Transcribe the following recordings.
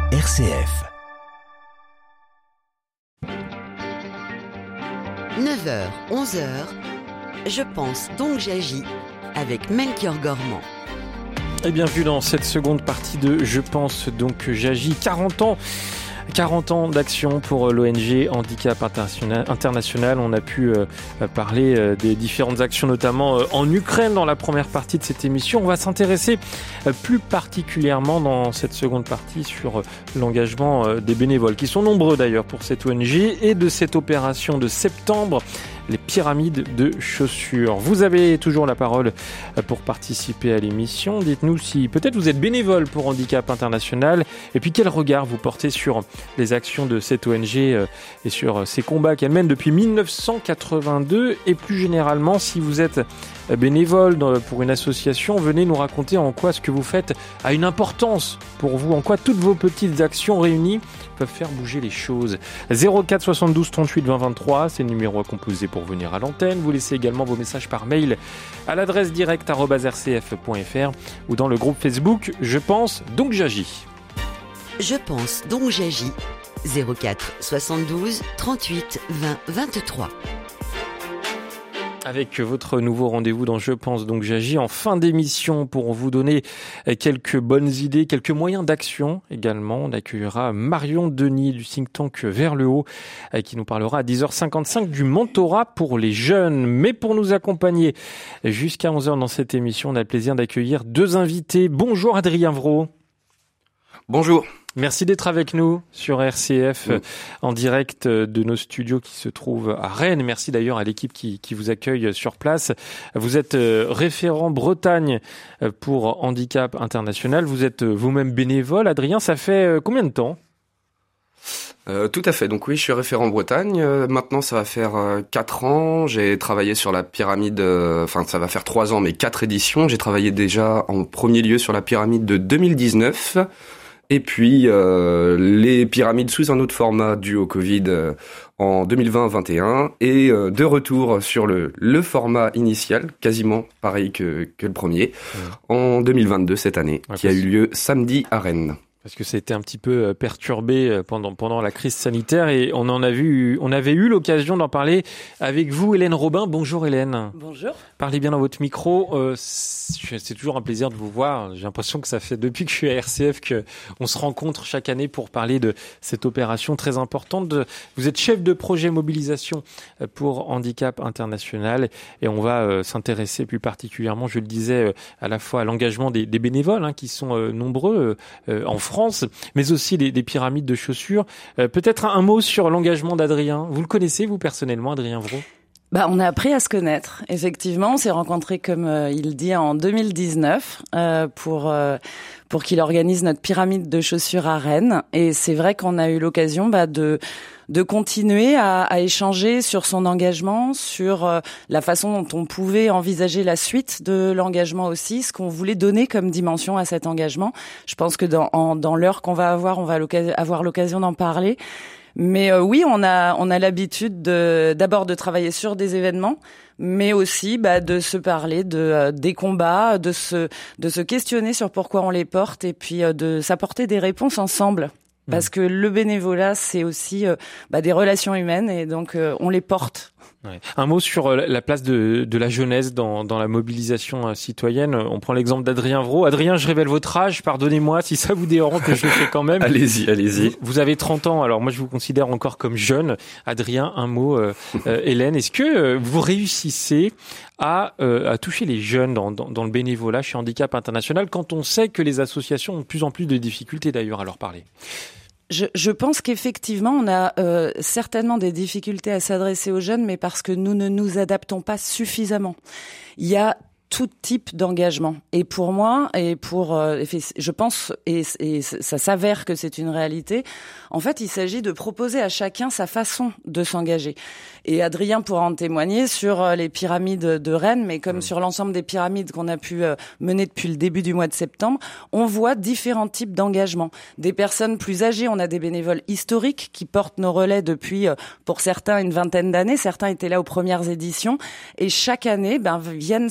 RCF. 9h, 11h, je pense donc j'agis avec Melchior Gormand. Et bienvenue dans cette seconde partie de Je pense donc j'agis. 40 ans d'action pour l'ONG Handicap International. On a pu parler des différentes actions, notamment en Ukraine dans la première partie de cette émission. On va s'intéresser plus particulièrement dans cette seconde partie sur l'engagement des bénévoles, qui sont nombreux d'ailleurs pour cette ONG, et de cette opération de septembre, les pyramides de chaussures. Vous avez toujours la parole pour participer à l'émission. Dites-nous si peut-être vous êtes bénévole pour Handicap International, et puis quel regard vous portez sur les actions de cette ONG et sur ces combats qu'elle mène depuis 1982, et plus généralement, si vous êtes bénévole pour une association, venez nous raconter en quoi ce que vous faites a une importance pour vous, en quoi toutes vos petites actions réunies peuvent faire bouger les choses. 04 72 38 20 23, c'est le numéro à composer pour venir à l'antenne. Vous laissez également vos messages par mail à l'adresse direct@rcf.fr ou dans le groupe Facebook Je pense donc j'agis. Je pense donc j'agis. 04 72 38 20 23. Avec votre nouveau rendez-vous dans Je pense donc j'agis en fin d'émission pour vous donner quelques bonnes idées, quelques moyens d'action également. On accueillera Marion Denis du think tank Vers le Haut qui nous parlera à 10h55 du mentorat pour les jeunes. Mais pour nous accompagner jusqu'à 11h dans cette émission, on a le plaisir d'accueillir deux invités. Bonjour Adrien Vraud. Bonjour. Merci d'être avec nous sur RCF en direct de nos studios qui se trouvent à Rennes. Merci d'ailleurs à l'équipe qui vous accueille sur place. Vous êtes référent Bretagne pour Handicap International. Vous êtes vous-même bénévole. Adrien, ça fait combien de temps ? Tout à fait. Donc oui, je suis référent Bretagne. Maintenant, ça va faire 4 ans. J'ai travaillé sur la pyramide, ça va faire 3 ans, mais 4 éditions. J'ai travaillé déjà en premier lieu sur la pyramide de 2019. Et puis les pyramides sous un autre format dû au Covid en 2020-21 et de retour sur le format initial, quasiment pareil que le premier, en 2022 cette année, qui a eu lieu samedi à Rennes. Parce que c'était un petit peu perturbé pendant la crise sanitaire, et on avait eu l'occasion d'en parler avec vous, Hélène Robin. Bonjour Hélène. Bonjour. Parlez bien dans votre micro. C'est toujours un plaisir de vous voir. J'ai l'impression que ça fait depuis que je suis à RCF qu'on se rencontre chaque année pour parler de cette opération très importante. Vous êtes chef de projet mobilisation pour Handicap International, et on va s'intéresser plus particulièrement, je le disais, à la fois à l'engagement des bénévoles qui sont nombreux en France, mais aussi des pyramides de chaussures. Peut-être un mot sur l'engagement d'Adrien. Vous le connaissez, vous, personnellement, Adrien Vraud ? On a appris à se connaître. Effectivement, on s'est rencontrés, comme il dit, en 2019 pour qu'il organise notre pyramide de chaussures à Rennes. Et c'est vrai qu'on a eu l'occasion de continuer à échanger sur son engagement, sur la façon dont on pouvait envisager la suite de l'engagement aussi, ce qu'on voulait donner comme dimension à cet engagement. Je pense que dans l'heure qu'on va avoir, on va avoir l'occasion d'en parler. Mais oui, on a l'habitude d'abord de travailler sur des événements, mais aussi de se parler des combats, de se questionner sur pourquoi on les porte, et puis de s'apporter des réponses ensemble. Parce que le bénévolat, c'est aussi des relations humaines, et donc on les porte. Ouais. Un mot sur la place de la jeunesse dans la mobilisation citoyenne. On prend l'exemple d'Adrien Vraud. Adrien, je révèle votre âge, pardonnez-moi si ça vous dérange, que je le fais quand même. Allez-y. Vous avez 30 ans, alors moi je vous considère encore comme jeune. Adrien, un mot. Hélène, est-ce que vous réussissez à toucher les jeunes dans le bénévolat chez Handicap International, quand on sait que les associations ont de plus en plus de difficultés d'ailleurs à leur parler ? Je pense qu'effectivement, on a certainement des difficultés à s'adresser aux jeunes, mais parce que nous ne nous adaptons pas suffisamment. Il y a tout type d'engagement. Et pour moi, je pense, et ça s'avère que c'est une réalité, en fait, il s'agit de proposer à chacun sa façon de s'engager. Et Adrien pourra en témoigner sur les pyramides de Rennes, mais comme sur l'ensemble des pyramides qu'on a pu mener depuis le début du mois de septembre, on voit différents types d'engagement. Des personnes plus âgées, on a des bénévoles historiques qui portent nos relais depuis, pour certains, une vingtaine d'années. Certains étaient là aux premières éditions. Et chaque année, viennent s'adjoindre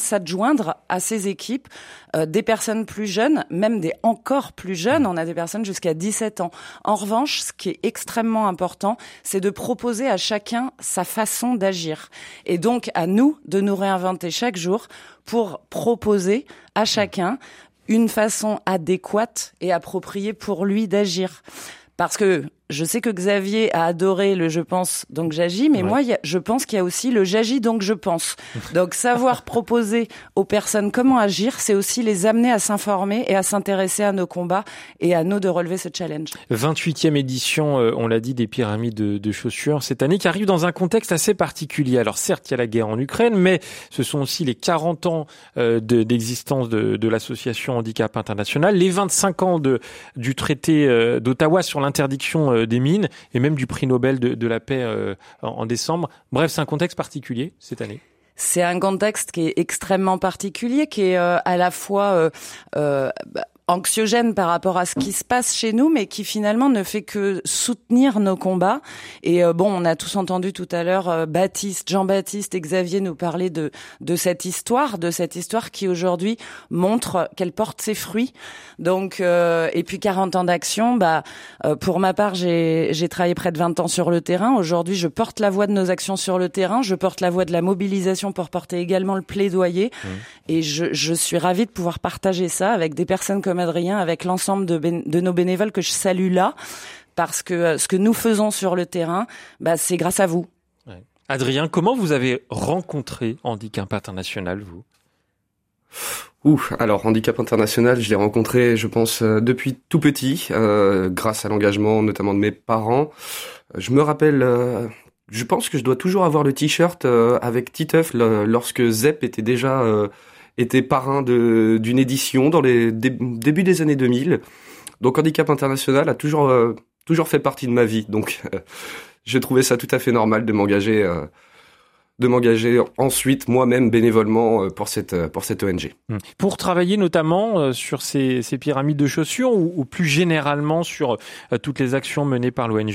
joindre à ces équipes des personnes plus jeunes, même des encore plus jeunes. On a des personnes jusqu'à 17 ans. En revanche, ce qui est extrêmement important, c'est de proposer à chacun sa façon d'agir. Et donc, à nous de nous réinventer chaque jour pour proposer à chacun une façon adéquate et appropriée pour lui d'agir. Parce que je sais que Xavier a adoré le « je pense, donc j'agis », mais moi, je pense qu'il y a aussi le « j'agis, donc je pense ». Donc, savoir proposer aux personnes comment agir, c'est aussi les amener à s'informer et à s'intéresser à nos combats et à nous de relever ce challenge. 28e édition, on l'a dit, des pyramides de chaussures cette année, qui arrive dans un contexte assez particulier. Alors certes, il y a la guerre en Ukraine, mais ce sont aussi les 40 ans d'existence de l'association Handicap International, les 25 ans du traité d'Ottawa sur l'interdiction des mines et même du prix Nobel de la paix en décembre. Bref, c'est un contexte particulier cette année. C'est un contexte qui est extrêmement particulier, qui est à la fois anxiogène par rapport à ce qui se passe chez nous, mais qui finalement ne fait que soutenir nos combats. Et on a tous entendu tout à l'heure Jean-Baptiste et Xavier nous parler de cette histoire qui aujourd'hui montre qu'elle porte ses fruits. Donc, et puis 40 ans d'action, pour ma part, j'ai travaillé près de 20 ans sur le terrain. Aujourd'hui, je porte la voix de nos actions sur le terrain, je porte la voix de la mobilisation pour porter également le plaidoyer. Et je suis ravie de pouvoir partager ça avec des personnes comme Adrien, avec l'ensemble de nos bénévoles que je salue là, parce que ce que nous faisons sur le terrain, c'est grâce à vous. Ouais. Adrien, comment vous avez rencontré Handicap International, vous ? Alors Handicap International, je l'ai rencontré, je pense, depuis tout petit, grâce à l'engagement notamment de mes parents. Je me rappelle, je pense que je dois toujours avoir le t-shirt avec Titeuf lorsque Zep était parrain d'une édition dans les débuts des années 2000. Donc Handicap International a toujours fait partie de ma vie. Donc j'ai trouvé ça tout à fait normal de m'engager ensuite moi-même bénévolement pour cette ONG. Pour travailler notamment sur ces pyramides de chaussures ou plus généralement sur toutes les actions menées par l'ONG ?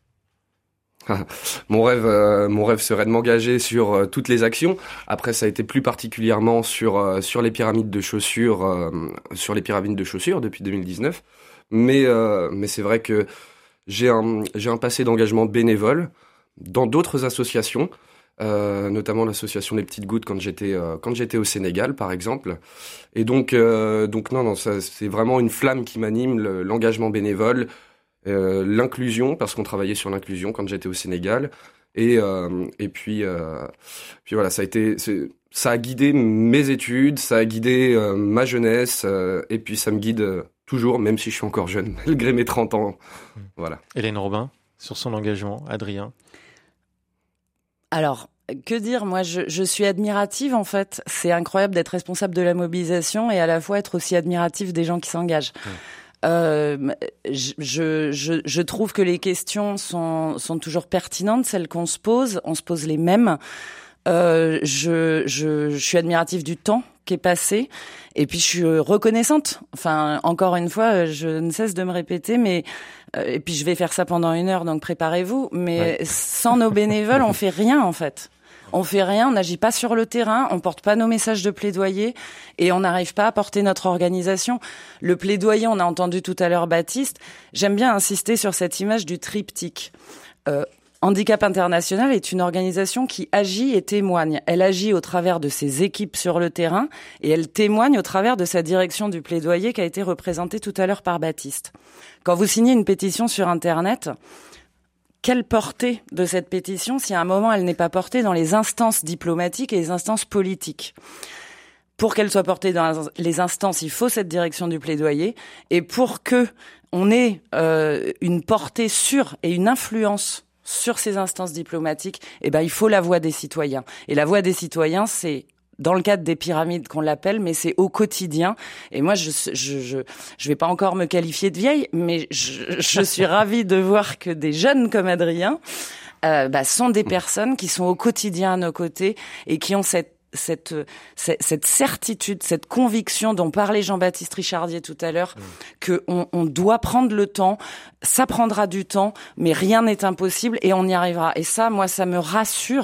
Mon rêve serait de m'engager sur toutes les actions. Après, ça a été plus particulièrement sur les pyramides de chaussures, depuis 2019. Mais c'est vrai que j'ai un passé d'engagement bénévole dans d'autres associations, notamment l'association des Petites Gouttes quand j'étais au Sénégal, par exemple. Et donc non, ça, c'est vraiment une flamme qui m'anime, l'engagement bénévole. L'inclusion, parce qu'on travaillait sur l'inclusion quand j'étais au Sénégal, et puis voilà, ça a guidé mes études, ça a guidé ma jeunesse, et puis ça me guide toujours, même si je suis encore jeune, malgré mes 30 ans. Voilà. Hélène Robin, sur son engagement, Adrien. Alors, que dire, moi je suis admirative en fait, c'est incroyable d'être responsable de la mobilisation et à la fois être aussi admirative des gens qui s'engagent. Je trouve que les questions sont toujours pertinentes, celles qu'on se pose. On se pose les mêmes. Je suis admirative du temps qui est passé. Et puis, je suis reconnaissante. Enfin, encore une fois, je ne cesse de me répéter, mais, et puis je vais faire ça pendant 1 heure, donc préparez-vous. Mais sans nos bénévoles, on fait rien, en fait. On fait rien, on n'agit pas sur le terrain, on porte pas nos messages de plaidoyer et on n'arrive pas à porter notre organisation. Le plaidoyer, on a entendu tout à l'heure Baptiste. J'aime bien insister sur cette image du triptyque. Handicap International est une organisation qui agit et témoigne. Elle agit au travers de ses équipes sur le terrain et elle témoigne au travers de sa direction du plaidoyer qui a été représentée tout à l'heure par Baptiste. Quand vous signez une pétition sur Internet, quelle portée de cette pétition si à un moment elle n'est pas portée dans les instances diplomatiques et les instances politiques ? Pour qu'elle soit portée dans les instances, il faut cette direction du plaidoyer. Et pour que on ait une portée sur et une influence sur ces instances diplomatiques, il faut la voix des citoyens. Et la voix des citoyens, c'est dans le cadre des pyramides qu'on l'appelle, mais c'est au quotidien. Et moi, je vais pas encore me qualifier de vieille, mais je suis ravie de voir que des jeunes comme Adrien sont des personnes qui sont au quotidien à nos côtés et qui ont cette certitude, cette conviction dont parlait Jean-Baptiste Richardier tout à l'heure, que on doit prendre le temps, ça prendra du temps, mais rien n'est impossible et on y arrivera. Et ça, moi, ça me rassure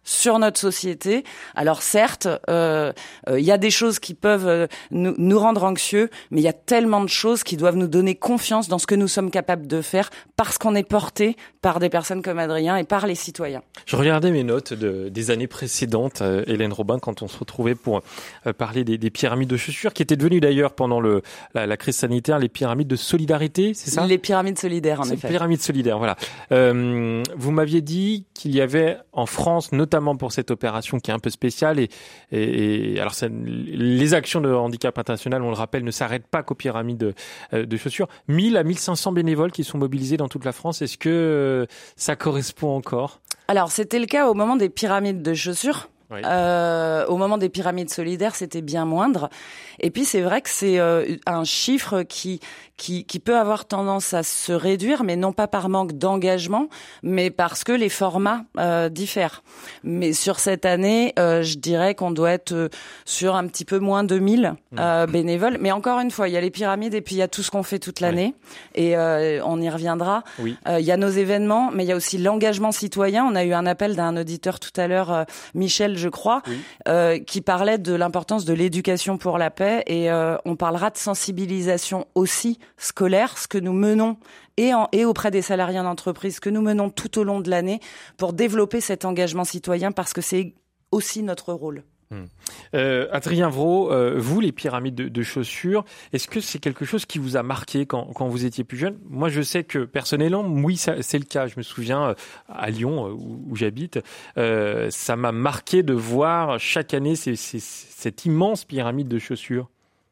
sur notre société. Alors certes, il y a des choses qui peuvent nous rendre anxieux, mais il y a tellement de choses qui doivent nous donner confiance dans ce que nous sommes capables de faire parce qu'on est porté par des personnes comme Adrien et par les citoyens. Je regardais mes notes des années précédentes, Hélène Robin, quand on se retrouvait pour parler des pyramides de chaussures, qui étaient devenues d'ailleurs pendant la crise sanitaire les pyramides de solidarité, c'est ça ? Les pyramides solidaires, en effet. Les pyramides solidaires, voilà. Vous m'aviez dit qu'il y avait en France, notamment pour cette opération qui est un peu spéciale, et alors les actions de Handicap International, on le rappelle, ne s'arrêtent pas qu'aux pyramides de chaussures. 1000 à 1500 bénévoles qui sont mobilisés dans toute la France. Est-ce que ça correspond encore ? Alors, c'était le cas au moment des pyramides de chaussures. Oui. Au moment des pyramides solidaires, c'était bien moindre. Et puis, c'est vrai que c'est un chiffre qui peut avoir tendance à se réduire, mais non pas par manque d'engagement, mais parce que les formats diffèrent. Mais sur cette année, je dirais qu'on doit être sur un petit peu moins de 1000 bénévoles. Mais encore une fois, il y a les pyramides et puis il y a tout ce qu'on fait toute l'année. Oui. Et on y reviendra. Oui. Il y a nos événements, mais il y a aussi l'engagement citoyen. On a eu un appel d'un auditeur tout à l'heure, Michel, je crois, oui. Qui parlait de l'importance de l'éducation pour la paix. Et on parlera de sensibilisation aussi scolaire, ce que nous menons et auprès des salariés en entreprise, ce que nous menons tout au long de l'année pour développer cet engagement citoyen parce que c'est aussi notre rôle. Adrien Vraud, vous, les pyramides de chaussures, est-ce que c'est quelque chose qui vous a marqué quand vous étiez plus jeune ? Moi, je sais que personnellement, oui, c'est le cas. Je me souviens à Lyon, où j'habite, ça m'a marqué de voir chaque année cette immense pyramide de chaussures.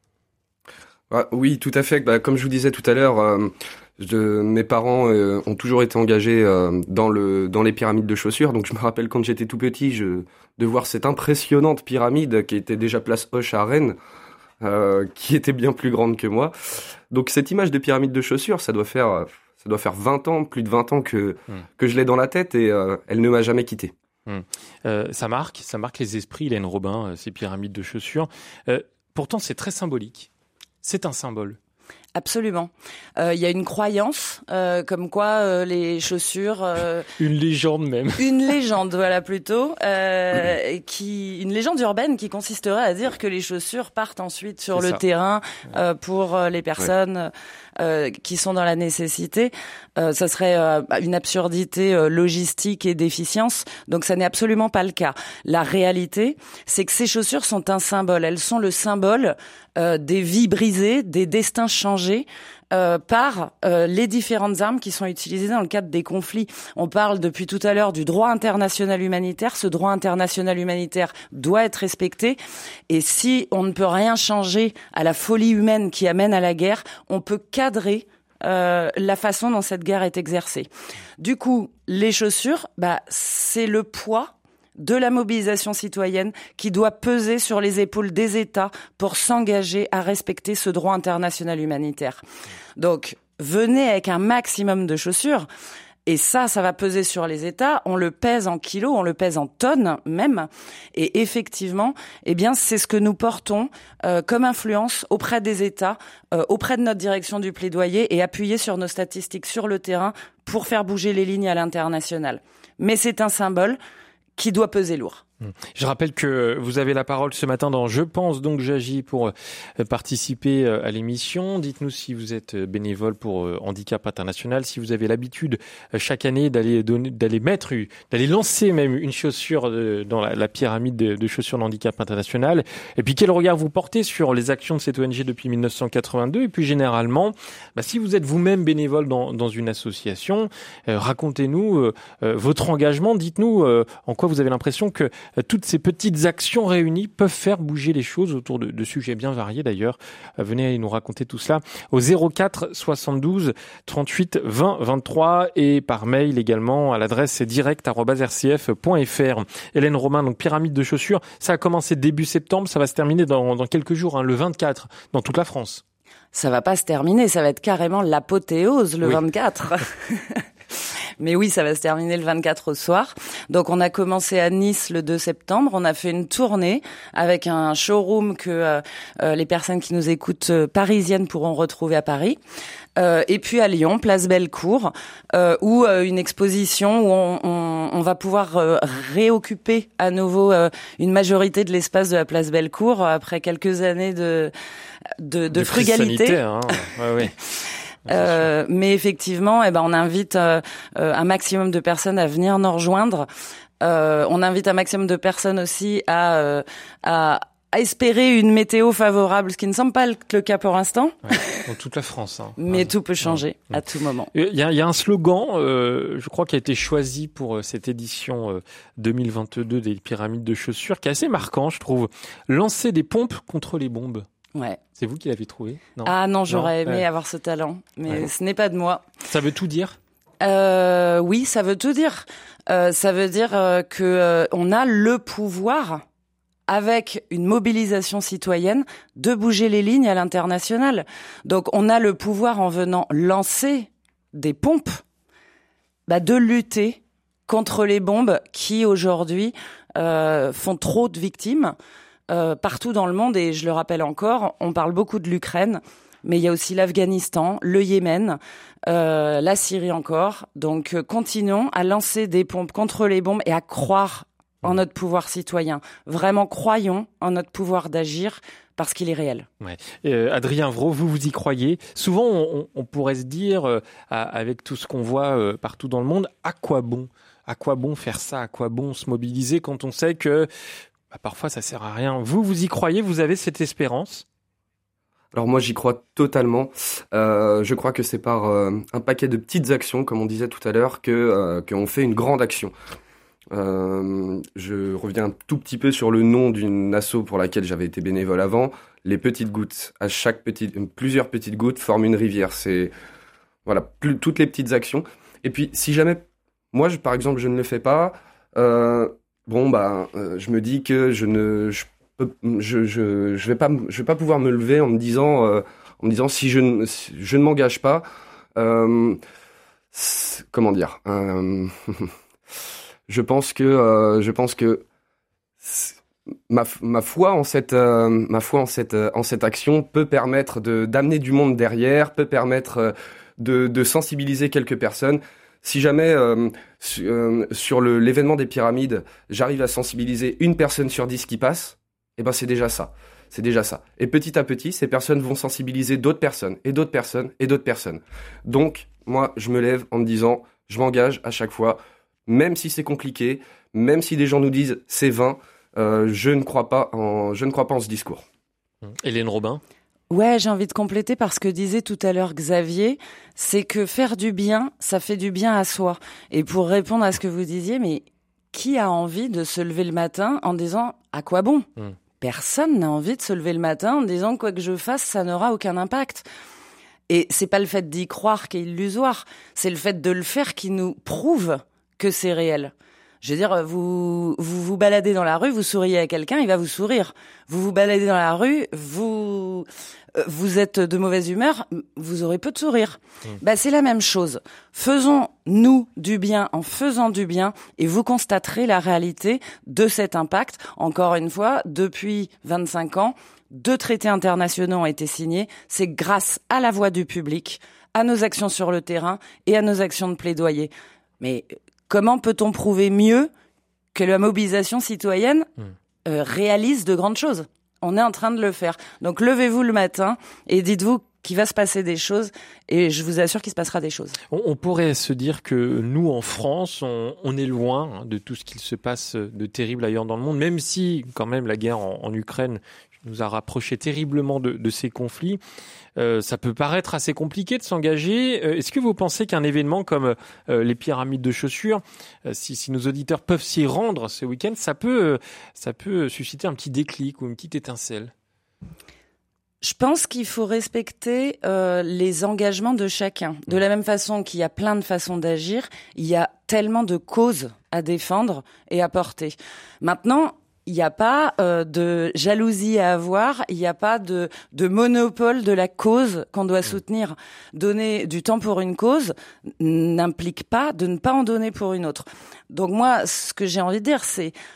Ah, oui, tout à fait. Comme je vous disais tout à l'heure, mes parents ont toujours été engagés dans les pyramides de chaussures. Donc je me rappelle quand j'étais tout petit, de voir cette impressionnante pyramide qui était déjà place Hoche à Rennes, qui était bien plus grande que moi. Donc cette image de pyramide de chaussures, ça doit faire 20 ans, plus de 20 ans que je l'ai dans la tête et elle ne m'a jamais quitté. Ça marque les esprits, Hélène Robin, ces pyramides de chaussures. Pourtant, c'est très symbolique. C'est un symbole. Absolument. Il y a une croyance comme quoi les chaussures... une légende même. Une légende, voilà, plutôt. Une légende urbaine qui consisterait à dire que les chaussures partent ensuite sur le terrain pour les personnes qui sont dans la nécessité. Ça serait une absurdité logistique et d'efficience. Donc ça n'est absolument pas le cas. La réalité, c'est que ces chaussures sont un symbole. Elles sont le symbole des vies brisées, des destins changés par les différentes armes qui sont utilisées dans le cadre des conflits. On parle depuis tout à l'heure du droit international humanitaire. Ce droit international humanitaire doit être respecté. Et si on ne peut rien changer à la folie humaine qui amène à la guerre, on peut cadrer la façon dont cette guerre est exercée. Du coup, les chaussures, c'est le poids de la mobilisation citoyenne qui doit peser sur les épaules des États pour s'engager à respecter ce droit international humanitaire. Donc, venez avec un maximum de chaussures. Et ça va peser sur les États. On le pèse en kilos, on le pèse en tonnes même. Et effectivement, c'est ce que nous portons comme influence auprès des États, auprès de notre direction du plaidoyer et appuyé sur nos statistiques sur le terrain pour faire bouger les lignes à l'international. Mais c'est un symbole qui doit peser lourd. Je rappelle que vous avez la parole ce matin dans Je pense donc j'agis pour participer à l'émission. Dites-nous si vous êtes bénévole pour Handicap International, si vous avez l'habitude chaque année d'aller lancer même une chaussure dans la pyramide de chaussures de Handicap International. Et puis quel regard vous portez sur les actions de cette ONG depuis 1982 et puis généralement, si vous êtes vous-même bénévole dans une association, racontez-nous votre engagement. Dites-nous en quoi vous avez l'impression que toutes ces petites actions réunies peuvent faire bouger les choses autour de sujets bien variés d'ailleurs. Venez nous raconter tout cela au 04 72 38 20 23 et par mail également à l'adresse direct@rcf.fr. Hélène Robin, donc pyramide de chaussures, ça a commencé début septembre, ça va se terminer dans quelques jours, le 24, dans toute la France. Ça va pas se terminer, ça va être carrément l'apothéose le 24. Mais oui, ça va se terminer le 24 au soir. Donc on a commencé à Nice le 2 septembre. On a fait une tournée avec un showroom que les personnes qui nous écoutent parisiennes pourront retrouver à Paris. Et puis à Lyon, place Bellecour, où une exposition où on va pouvoir réoccuper à nouveau une majorité de l'espace de la place Bellecour après quelques années de frugalité. Hein. Ouais. Mais effectivement, on invite un maximum de personnes à venir nous rejoindre. On invite un maximum de personnes aussi à espérer une météo favorable, ce qui ne semble pas le cas pour l'instant. Ouais, dans toute la France. Hein. Mais tout peut changer à tout moment. Il y a un slogan, je crois, qui a été choisi pour cette édition 2022 des Pyramides de chaussures, qui est assez marquant, je trouve. Lancer des pompes contre les bombes. Ouais. C'est vous qui l'avez trouvé? Non. Ah non, j'aurais aimé avoir ce talent, mais ce n'est pas de moi. Ça veut tout dire? Oui, ça veut tout dire. Ça veut dire que on a le pouvoir, avec une mobilisation citoyenne, de bouger les lignes à l'international. Donc on a le pouvoir, en venant lancer des pompes, de lutter contre les bombes qui aujourd'hui font trop de victimes partout dans le monde. Et je le rappelle encore, on parle beaucoup de l'Ukraine, mais il y a aussi l'Afghanistan, le Yémen, la Syrie encore. Donc continuons à lancer des pompes contre les bombes et à croire en notre pouvoir citoyen. Vraiment, croyons en notre pouvoir d'agir parce qu'il est réel. Ouais. Adrien Vraud, vous y croyez? Souvent, on pourrait se dire, avec tout ce qu'on voit partout dans le monde, à quoi bon faire ça? À quoi bon se mobiliser quand on sait que parfois ça sert à rien? Vous y croyez? Vous avez cette espérance? Alors moi, j'y crois totalement. Je crois que c'est par un paquet de petites actions, comme on disait tout à l'heure, qu'on fait une grande action. Je reviens un tout petit peu sur le nom d'une asso pour laquelle j'avais été bénévole avant. Les petites gouttes. À plusieurs petites gouttes forment une rivière. C'est toutes les petites actions. Et puis si jamais moi, par exemple, je ne le fais pas, je me dis que je vais pas pouvoir me lever en me disant si je ne m'engage pas. Comment dire? Je pense que ma foi en cette action peut permettre d'amener du monde derrière, peut permettre de sensibiliser quelques personnes. Si jamais sur l'événement des pyramides, j'arrive à sensibiliser une personne sur 10 qui passe, c'est déjà ça. C'est déjà ça. Et petit à petit, ces personnes vont sensibiliser d'autres personnes et d'autres personnes et d'autres personnes. Donc, moi, je me lève en me disant, je m'engage à chaque fois. Même si c'est compliqué, même si des gens nous disent c'est vain, je ne crois pas en ce discours. Hélène Robin? Ouais, j'ai envie de compléter par ce que disait tout à l'heure Xavier, c'est que faire du bien, ça fait du bien à soi. Et pour répondre à ce que vous disiez, mais qui a envie de se lever le matin en disant à quoi bon? Personne n'a envie de se lever le matin en disant quoi que je fasse, ça n'aura aucun impact. Et c'est pas le fait d'y croire qui est illusoire, c'est le fait de le faire qui nous prouve que c'est réel. Je veux dire, vous baladez dans la rue, vous souriez à quelqu'un, il va vous sourire. Vous vous baladez dans la rue, vous êtes de mauvaise humeur, vous aurez peu de sourire. C'est la même chose. Faisons-nous du bien en faisant du bien et vous constaterez la réalité de cet impact. Encore une fois, depuis 25 ans, 2 traités internationaux ont été signés. C'est grâce à la voix du public, à nos actions sur le terrain et à nos actions de plaidoyer. Mais comment peut-on prouver mieux que la mobilisation citoyenne réalise de grandes choses? On est en train de le faire. Donc levez-vous le matin et dites-vous qu'il va se passer des choses et je vous assure qu'il se passera des choses. On pourrait se dire que nous, en France, on est loin de tout ce qu'il se passe de terrible ailleurs dans le monde, même si quand même la guerre en Ukraine nous a rapprochés terriblement de ces conflits. Ça peut paraître assez compliqué de s'engager. Est-ce que vous pensez qu'un événement comme les pyramides de chaussures, si nos auditeurs peuvent s'y rendre ce week-end, ça peut susciter un petit déclic ou une petite étincelle? Je pense qu'il faut respecter les engagements de chacun. De la même façon qu'il y a plein de façons d'agir, il y a tellement de causes à défendre et à porter. Maintenant, il n'y a pas de jalousie à avoir, il n'y a pas de monopole de la cause qu'on doit soutenir. Donner du temps pour une cause n'implique pas de ne pas en donner pour une autre. Donc moi, ce que j'ai envie de dire, c'est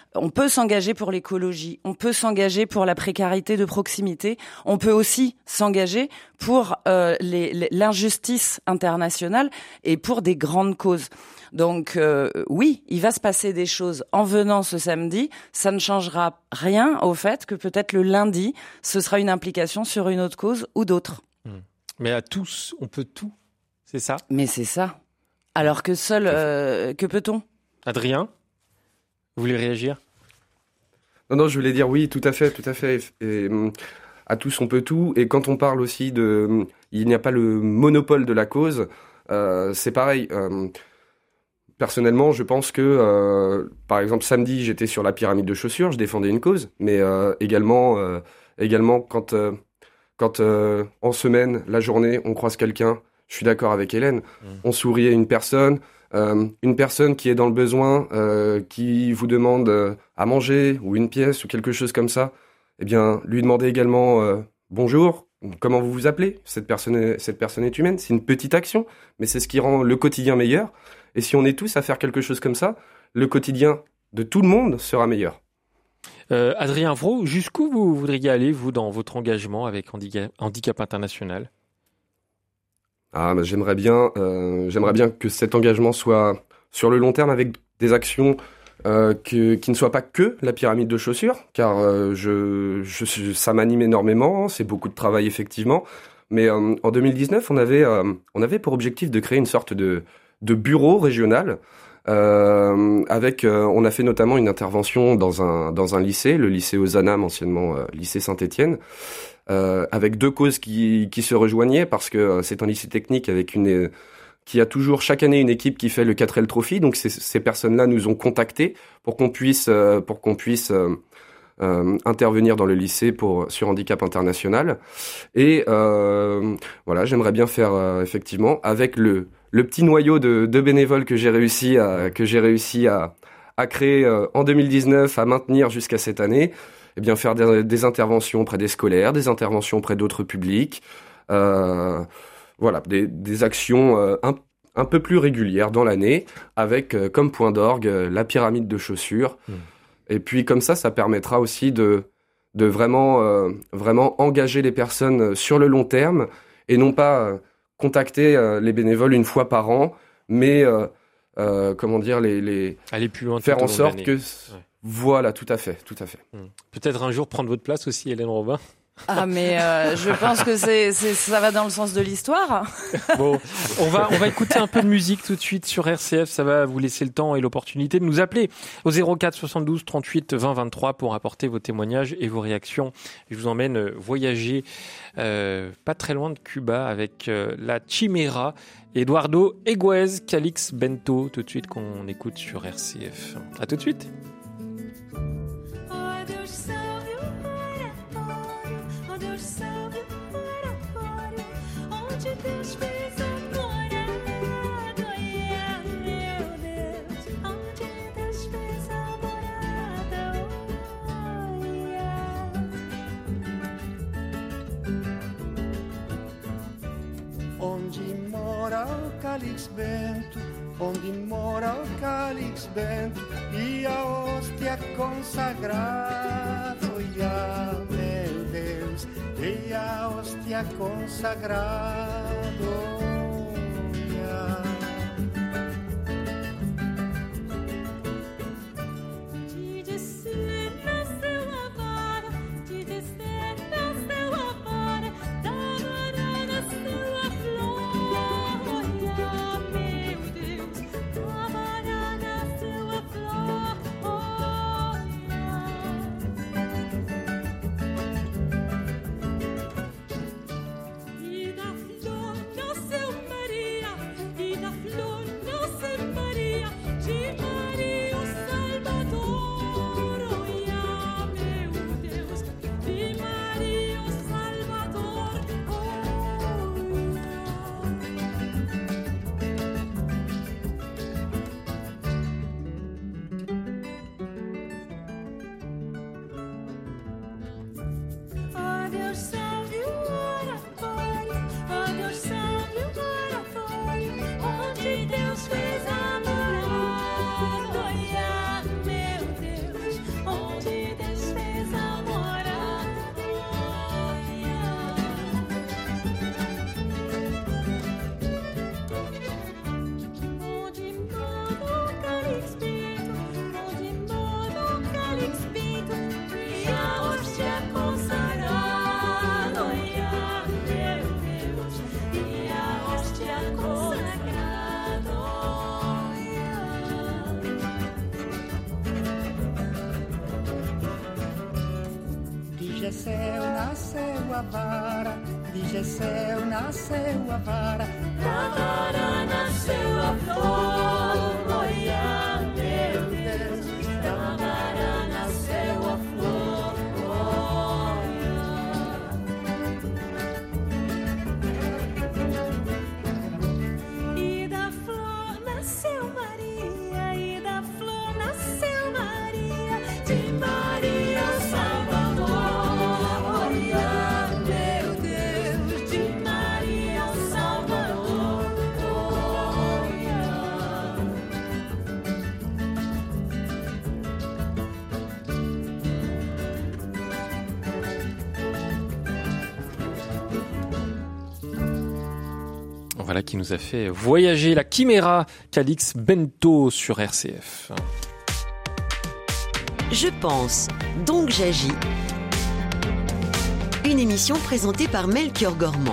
On peut s'engager pour l'écologie, on peut s'engager pour la précarité de proximité, on peut aussi s'engager pour l'injustice internationale et pour des grandes causes. Donc oui, il va se passer des choses en venant ce samedi. Ça ne changera rien au fait que peut-être le lundi, ce sera une implication sur une autre cause ou d'autres. Mais à tous, on peut tout, c'est ça ? Mais c'est ça. Alors que seul, que peut-on ? Adrien, vous voulez réagir ? Non, je voulais dire oui, tout à fait. Et, à tous, on peut tout. Et quand on parle aussi il n'y a pas le monopole de la cause, c'est pareil. Personnellement, je pense que, par exemple, samedi, j'étais sur la pyramide de chaussures, je défendais une cause, mais également quand en semaine, la journée, on croise quelqu'un, je suis d'accord avec Hélène, on sourit à une personne qui est dans le besoin, qui vous demande à manger ou une pièce ou quelque chose comme ça, eh bien, lui demander également bonjour, comment vous vous appelez ? Cette personne est humaine, c'est une petite action, mais c'est ce qui rend le quotidien meilleur. Et si on est tous à faire quelque chose comme ça, le quotidien de tout le monde sera meilleur. Adrien Vraud, jusqu'où vous voudriez aller, vous, dans votre engagement avec Handicap International ? J'aimerais bien que cet engagement soit sur le long terme avec des actions qui ne soient pas que la pyramide de chaussures, car ça m'anime énormément, c'est beaucoup de travail effectivement. Mais en 2019, on avait pour objectif de créer une sorte de bureau régional. On a fait notamment une intervention dans un lycée, le lycée Ozanam, anciennement lycée Saint-Étienne, avec deux causes qui se rejoignaient, parce que c'est un lycée technique qui a toujours chaque année une équipe qui fait le 4L Trophy. Donc ces personnes-là nous ont contactés pour qu'on puisse intervenir dans le lycée sur Handicap International. Et voilà, j'aimerais bien faire effectivement avec le petit noyau de bénévoles que j'ai réussi à créer en 2019, à maintenir jusqu'à cette année, eh bien faire des interventions auprès des scolaires, des interventions auprès d'autres publics, voilà, des actions un peu plus régulières dans l'année, avec comme point d'orgue la pyramide de chaussures. Et puis comme ça permettra aussi de vraiment engager les personnes sur le long terme, et non pas contacter les bénévoles une fois par an, mais aller plus loin, faire en sorte que... Ouais. Voilà, tout à fait. Peut-être un jour prendre votre place aussi, Hélène Robin. Ah, mais je pense que ça va dans le sens de l'histoire. Bon, on va écouter un peu de musique tout de suite sur RCF. Ça va vous laisser le temps et l'opportunité de nous appeler au 04 72 38 20 23 pour apporter vos témoignages et vos réactions. Je vous emmène voyager pas très loin de Cuba avec la Chimera, Eduardo Eguez, Calix Bento, tout de suite qu'on écoute sur RCF. À tout de suite. Calix Bento, onde mora o Calix Bento e a hóstia consagrada, olha, meu Deus, e a hóstia consagrada, olha. De descer nasceu agora, de descer nasceu agora, da agora nasceu a flor. E da flor nasceu Digeceu nasceu a vara, Digeceu nasceu a vara, da vara nasceu a flor, olha meu Deus, da vara nasceu a flor, olha. E da flor nasceu Maria, e da flor nasceu Maria, de Maria o Salvador, olha meu Deus, de Maria o Salvador, olha. Voilà qui nous a fait voyager la Chimera Calix Bento sur RCF. Je pense, donc j'agis. Une émission présentée par Melchior Gormand.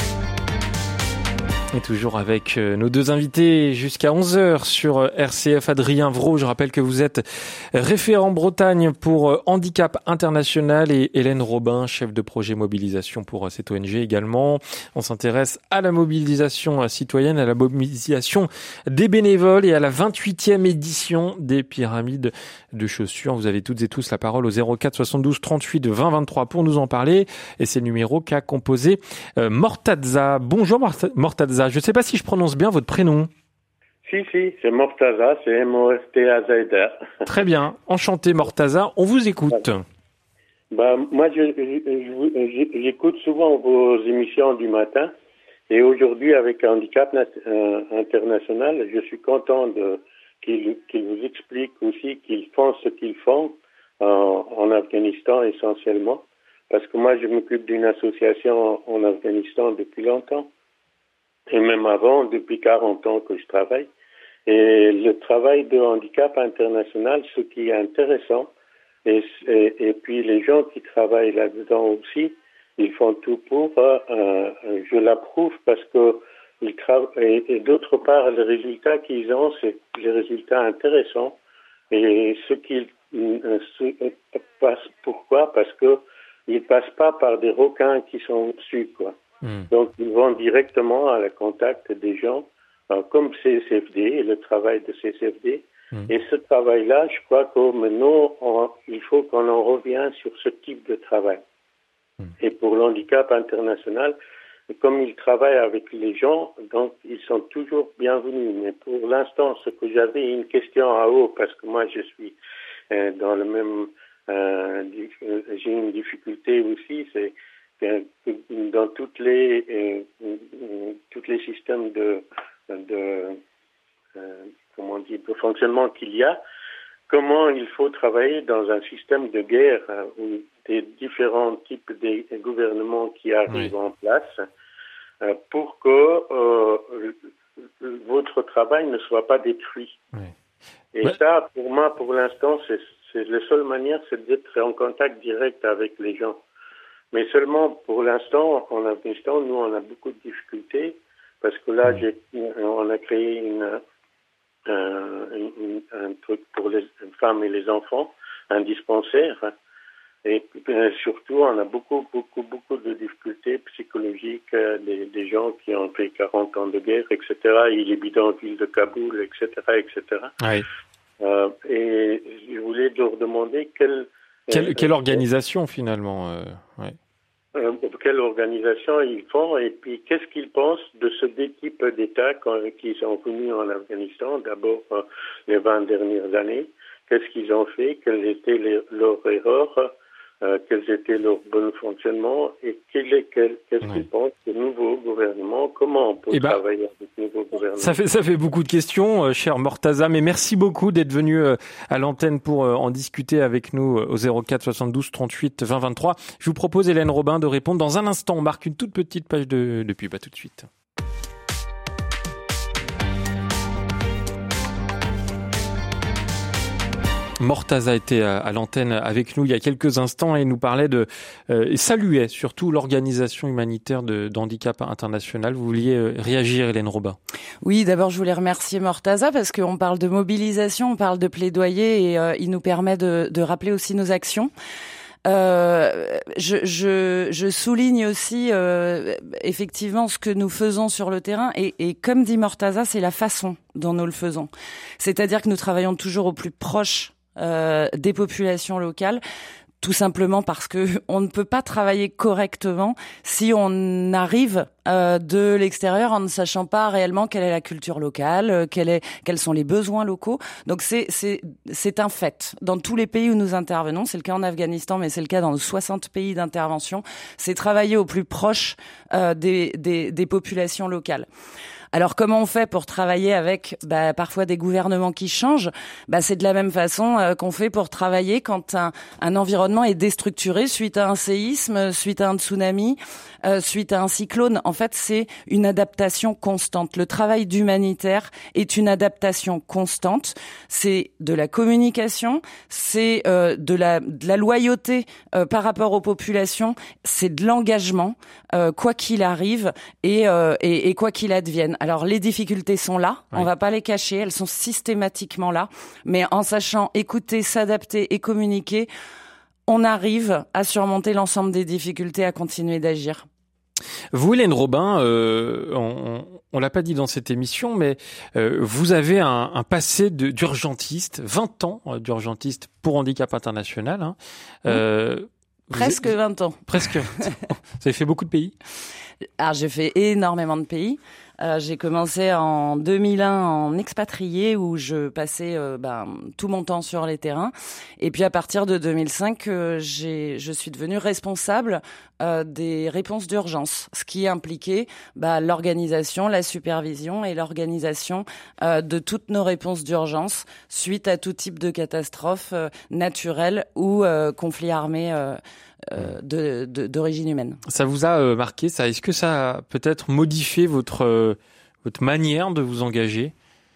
Et toujours avec nos deux invités jusqu'à 11h sur RCF. Adrien Vraud, je rappelle que vous êtes référent Bretagne pour Handicap International, et Hélène Robin, chef de projet mobilisation pour cette ONG également. On s'intéresse à la mobilisation citoyenne, à la mobilisation des bénévoles et à la 28e édition des pyramides de chaussures. Vous avez toutes et tous la parole au 04 72 38 20 23 pour nous en parler. Et c'est le numéro qu'a composé Mortaza. Bonjour Mortaza. Je ne sais pas si je prononce bien votre prénom. Si, c'est Mortaza, c'est M-O-R-T-A-Z-A. Très bien, enchanté Mortaza, on vous écoute. Moi, j'écoute souvent vos émissions du matin, et aujourd'hui, avec Handicap International, je suis content qu'ils vous expliquent aussi qu'ils font ce qu'ils font en Afghanistan essentiellement, parce que moi, je m'occupe d'une association en Afghanistan depuis longtemps. Et même avant, depuis 40 ans que je travaille. Et le travail de Handicap International, ce qui est intéressant, et puis les gens qui travaillent là-dedans aussi, ils font tout pour, je l'approuve parce que ils travaillent, et d'autre part, les résultats qu'ils ont, c'est les résultats intéressants. Et ce qu'ils passent, pourquoi? Parce que ils passent pas par des requins qui sont au-dessus, quoi. Donc, ils vont directement à la contact des gens, comme CSFD et le travail de CSFD. Et ce travail-là, je crois que maintenant, il faut qu'on en revienne sur ce type de travail. Et pour l'handicap international, comme ils travaillent avec les gens, donc ils sont toujours bienvenus. Mais pour l'instant, ce que j'avais une question à haut, parce que moi, je suis dans le même... j'ai une difficulté aussi, c'est dans toutes les systèmes de fonctionnement qu'il y a, comment il faut travailler dans un système de guerre où des différents types de gouvernements qui arrivent en place pour que votre travail ne soit pas détruit. Et ça, pour moi, pour l'instant, c'est la seule manière, c'est d'être en contact direct avec les gens. Mais seulement pour l'instant, en Afghanistan, nous, on a beaucoup de difficultés parce que là, on a créé un truc pour les femmes et les enfants, un dispensaire. Et surtout, on a beaucoup de difficultés psychologiques, des gens qui ont fait 40 ans de guerre, etc. Et les bidonvilles de Kaboul, etc., etc. Oui. Et je voulais leur demander quelle organisation finalement quelle organisation ils font et puis qu'est-ce qu'ils pensent de ce type d'État qui sont venus en Afghanistan d'abord les 20 dernières années. Qu'est-ce qu'ils ont fait, quelles étaient leurs erreurs, quels étaient leurs bons fonctionnements et qu'est-ce qu'ils pensent du nouveau gouvernement, comment on peut travailler avec le nouveau gouvernement. Ça fait beaucoup de questions, cher Mortaza, mais merci beaucoup d'être venu à l'antenne pour en discuter avec nous au 04 72 38 20 23. Je vous propose, Hélène Robin, de répondre dans un instant. On marque une toute petite page de pub, à tout de suite. Mortaza était à l'antenne avec nous il y a quelques instants et nous parlait et saluait surtout l'organisation humanitaire d'Handicap International. Vous vouliez réagir, Hélène Robin? Oui, d'abord je voulais remercier Mortaza parce qu'on parle de mobilisation, on parle de plaidoyer et il nous permet de rappeler aussi nos actions. Je souligne aussi effectivement ce que nous faisons sur le terrain et comme dit Mortaza, c'est la façon dont nous le faisons. C'est-à-dire que nous travaillons toujours au plus proche des populations locales. Tout simplement parce que on ne peut pas travailler correctement si on arrive de l'extérieur en ne sachant pas réellement quelle est la culture locale, quels sont les besoins locaux. Donc c'est un fait. Dans tous les pays où nous intervenons, c'est le cas en Afghanistan, mais c'est le cas dans 60 pays d'intervention, c'est travailler au plus proche des populations locales. Alors comment on fait pour travailler avec parfois des gouvernements qui changent ? C'est de la même façon qu'on fait pour travailler quand un environnement est déstructuré suite à un séisme, suite à un tsunami, suite à un cyclone. En fait, c'est une adaptation constante. Le travail d'humanitaire est une adaptation constante. C'est de la communication, c'est de la loyauté par rapport aux populations, c'est de l'engagement, quoi qu'il arrive et quoi qu'il advienne. Alors les difficultés sont là, on va pas les cacher, elles sont systématiquement là, mais en sachant écouter, s'adapter et communiquer, on arrive à surmonter l'ensemble des difficultés, à continuer d'agir. Vous, Hélène Robin, on l'a pas dit dans cette émission, mais vous avez un passé d'urgentiste, 20 ans d'urgentiste pour Handicap International. Presque 20 ans. Presque 20 ans. Vous avez fait beaucoup de pays ? Alors, j'ai fait énormément de pays. J'ai commencé en 2001 en expatrié où je passais tout mon temps sur les terrains. Et puis à partir de 2005, je suis devenue responsable des réponses d'urgence, ce qui impliquait l'organisation, la supervision et l'organisation de toutes nos réponses d'urgence suite à tout type de catastrophe naturelle ou conflit armé d'origine humaine. Ça vous a marqué, ça ? Est-ce que ça a peut-être modifié votre manière de vous engager ?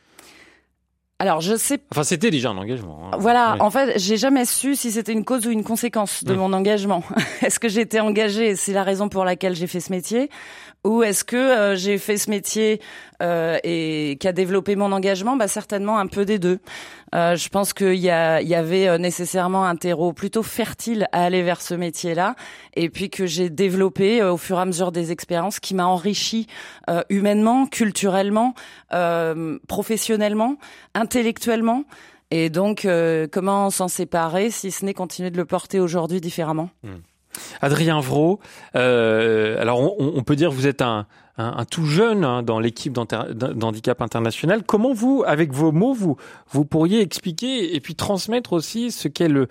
Alors, je sais. Enfin, c'était déjà un engagement. Voilà. Ouais. En fait, j'ai jamais su si c'était une cause ou une conséquence de mon engagement. Est-ce que j'étais engagée ? C'est la raison pour laquelle j'ai fait ce métier. Ou est-ce que j'ai fait ce métier et qu'a développé mon engagement ? Certainement un peu des deux. Je pense qu'il y avait nécessairement un terreau plutôt fertile à aller vers ce métier-là, et puis que j'ai développé au fur et à mesure des expériences, qui m'a enrichi humainement, culturellement, professionnellement, intellectuellement. Et donc, comment s'en séparer si ce n'est continuer de le porter aujourd'hui différemment ? Adrien Vraud, alors on peut dire que vous êtes un tout jeune dans l'équipe d'Handicap International. Comment vous, avec vos mots, vous pourriez expliquer et puis transmettre aussi ce qu'est le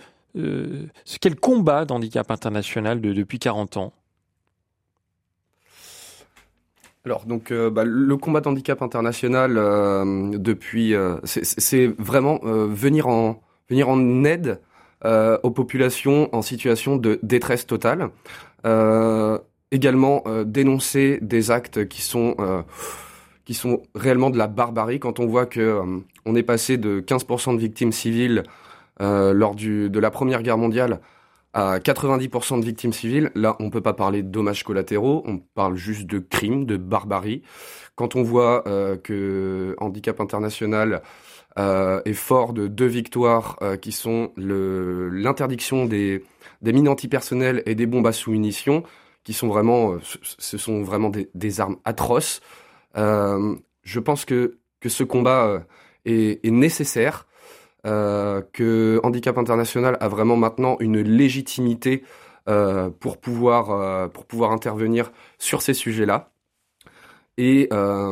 combat d'Handicap International depuis 40 ans ? Alors donc le combat d'Handicap International depuis c'est vraiment venir en aide aux populations en situation de détresse totale. Également dénoncer des actes qui sont réellement de la barbarie. Quand on voit que on est passé de 15% de victimes civiles lors de la Première Guerre mondiale à 90% de victimes civiles, là on peut pas parler de dommages collatéraux, on parle juste de crimes, de barbarie. Quand on voit que Handicap International est fort de 2 victoires qui sont l'interdiction des mines antipersonnelles et des bombes à sous-munitions, qui sont vraiment, ce sont vraiment des armes atroces. Je pense que ce combat est nécessaire, que Handicap International a vraiment maintenant une légitimité pour pouvoir intervenir sur ces sujets-là. Et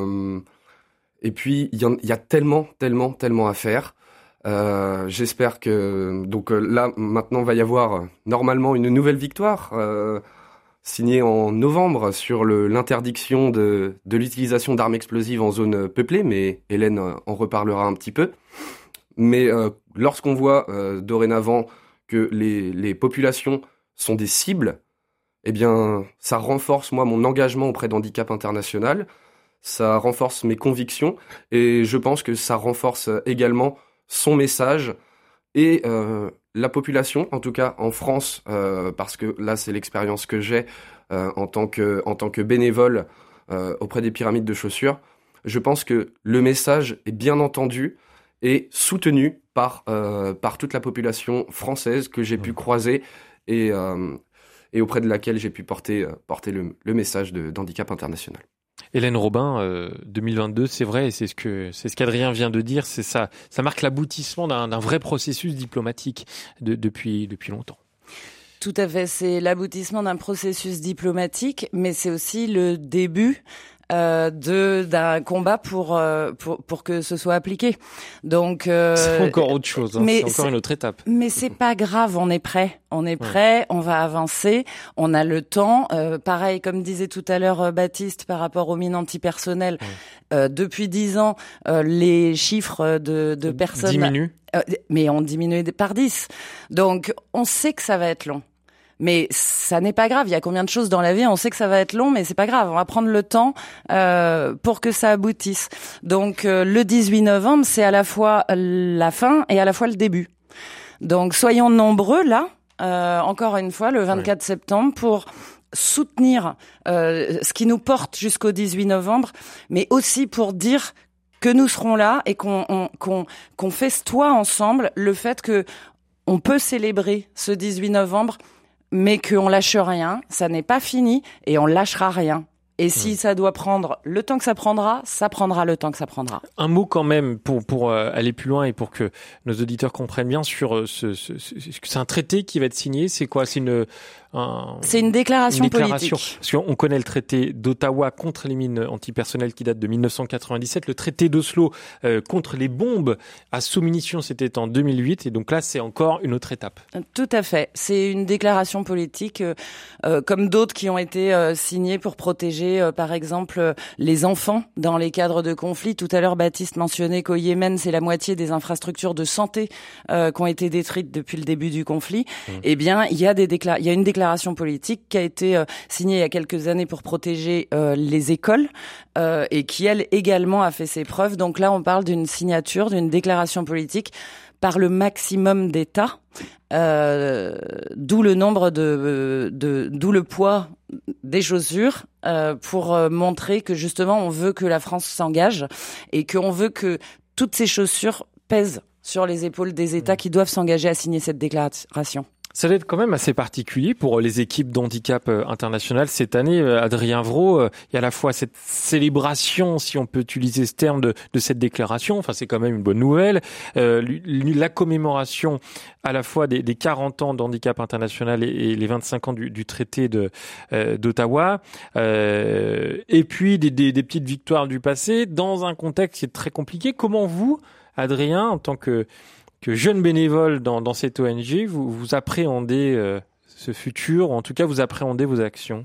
puis il y a tellement à faire. J'espère que là maintenant va y avoir normalement une nouvelle victoire signée en novembre sur l'interdiction de l'utilisation d'armes explosives en zone peuplée, mais Hélène en reparlera un petit peu. Mais lorsqu'on voit dorénavant que les populations sont des cibles, eh bien ça renforce mon engagement auprès d'Handicap International. Ça renforce mes convictions et je pense que ça renforce également son message et la population, en tout cas en France, parce que là c'est l'expérience que j'ai en tant que bénévole auprès des pyramides de chaussures. Je pense que le message est bien entendu et soutenu par toute la population française que j'ai pu croiser et auprès de laquelle j'ai pu porter le message d'handicap international. Hélène Robin, 2022, c'est vrai, et c'est ce qu'Adrien vient de dire, c'est ça marque l'aboutissement d'un vrai processus diplomatique depuis longtemps. Tout à fait, c'est l'aboutissement d'un processus diplomatique, mais c'est aussi le début d'un combat pour que ce soit appliqué. Donc c'est encore autre chose, c'est encore une autre étape. Mais c'est pas grave, on est prêt, on va avancer, on a le temps. Pareil, comme disait tout à l'heure Baptiste par rapport aux mines antipersonnelles, depuis 10 ans, les chiffres de personnes diminuent, mais ont diminué par 10. Donc on sait que ça va être long. Mais ça n'est pas grave. Il y a combien de choses dans la vie, on sait que ça va être long, mais c'est pas grave. On va prendre le temps pour que ça aboutisse. Donc le 18 novembre, c'est à la fois la fin et à la fois le début. Donc soyons nombreux là, encore une fois, le 24 septembre, pour soutenir ce qui nous porte jusqu'au 18 novembre, mais aussi pour dire que nous serons là et qu'on festoie ensemble le fait que on peut célébrer ce 18 novembre, mais qu'on lâche rien, ça n'est pas fini et on lâchera rien. Et si ça doit prendre le temps que ça prendra le temps que ça prendra. Un mot quand même pour aller plus loin et pour que nos auditeurs comprennent bien sur c'est un traité qui va être signé, c'est quoi? C'est une déclaration politique. Parce qu'on connaît le traité d'Ottawa contre les mines antipersonnelles qui date de 1997, le traité d'Oslo contre les bombes à sous-munitions, c'était en 2008, et donc là c'est encore une autre étape. Tout à fait, c'est une déclaration politique comme d'autres qui ont été signées pour protéger par exemple les enfants dans les cadres de conflits. Tout à l'heure Baptiste mentionnait qu'au Yémen c'est la moitié des infrastructures de santé qui ont été détruites depuis le début du conflit. Eh bien il y a une déclaration politique qui a été signée il y a quelques années pour protéger les écoles et qui elle également a fait ses preuves. Donc là on parle d'une signature, d'une déclaration politique par le maximum d'États, d'où le nombre d'où le poids des chaussures pour montrer que justement on veut que la France s'engage et qu'on veut que toutes ces chaussures pèsent sur les épaules des États qui doivent s'engager à signer cette déclaration. Ça doit être quand même assez particulier pour les équipes d'handicap international cette année. Adrien Vraud, il y a à la fois cette célébration, si on peut utiliser ce terme, de cette déclaration. Enfin, c'est quand même une bonne nouvelle. La commémoration à la fois des 40 ans d'handicap international et les 25 ans du traité d'Ottawa. Et puis des petites victoires du passé dans un contexte qui est très compliqué. Comment vous, Adrien, en tant que jeune bénévole dans cette ONG, vous appréhendez ce futur, ou en tout cas vous appréhendez vos actions?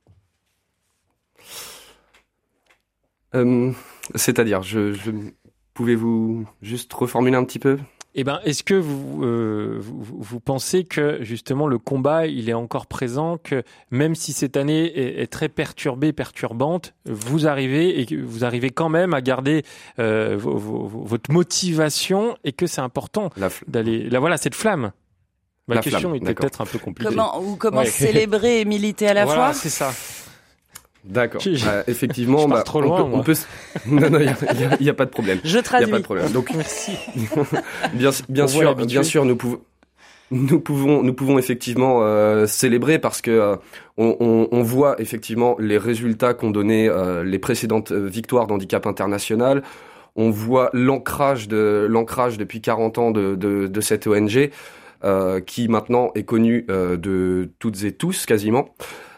C'est-à-dire, pouvez-vous juste reformuler un petit peu? Eh ben, est-ce que vous pensez que justement le combat il est encore présent, que même si cette année est très perturbante, vous arrivez quand même à garder votre motivation et que c'est important d'aller voilà cette flamme. Ma question était peut-être un peu compliquée. Comment célébrer et militer à la fois? Voilà, c'est ça. D'accord. Effectivement, trop loin, on peut. Non, il y a pas de problème. Je traduis. Il y a pas de problème. Donc, merci. bien sûr, nous pouvons effectivement célébrer parce que on voit effectivement les résultats qu'ont donné les précédentes victoires d'handicap international. On voit l'ancrage depuis 40 ans de cette ONG qui maintenant est connue de toutes et tous quasiment.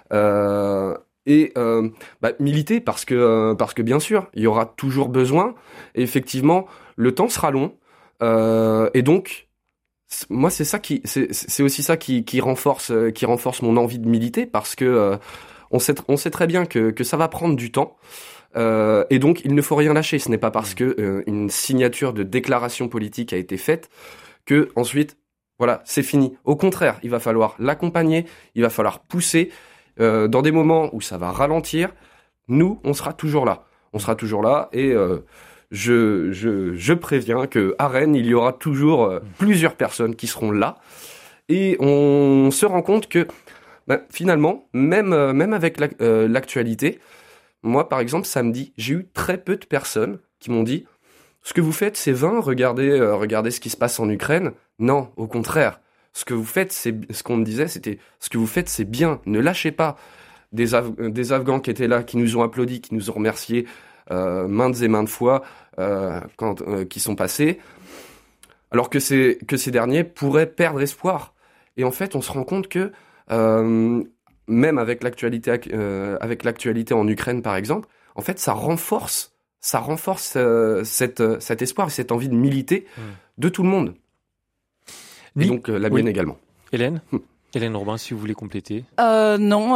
Et militer parce que bien sûr il y aura toujours besoin et effectivement le temps sera long et donc moi c'est aussi ça qui renforce mon envie de militer parce que on sait très bien que ça va prendre du temps et donc il ne faut rien lâcher. Ce n'est pas parce que une signature de déclaration politique a été faite que ensuite voilà c'est fini. Au contraire, il va falloir l'accompagner, il va falloir pousser. Dans des moments où ça va ralentir, nous, on sera toujours là. On sera toujours là et je préviens que à Rennes, il y aura toujours plusieurs personnes qui seront là. Et on se rend compte que finalement, même avec l'actualité, moi, par exemple, samedi, j'ai eu très peu de personnes qui m'ont dit « Ce que vous faites, c'est vain, regardez ce qui se passe en Ukraine. » Non, au contraire. ce que vous faites, c'est ce qu'on me disait, c'était ce que vous faites, c'est bien. Ne lâchez pas. Des Afghans qui étaient là, qui nous ont applaudi, qui nous ont remerciés maintes et maintes fois qui sont passés, alors que ces derniers pourraient perdre espoir. Et en fait, on se rend compte que même avec l'actualité en Ukraine, par exemple, en fait, ça renforce cet espoir et cette envie de militer de tout le monde. Et donc la mienne également. Hélène Robin, si vous voulez compléter. Non,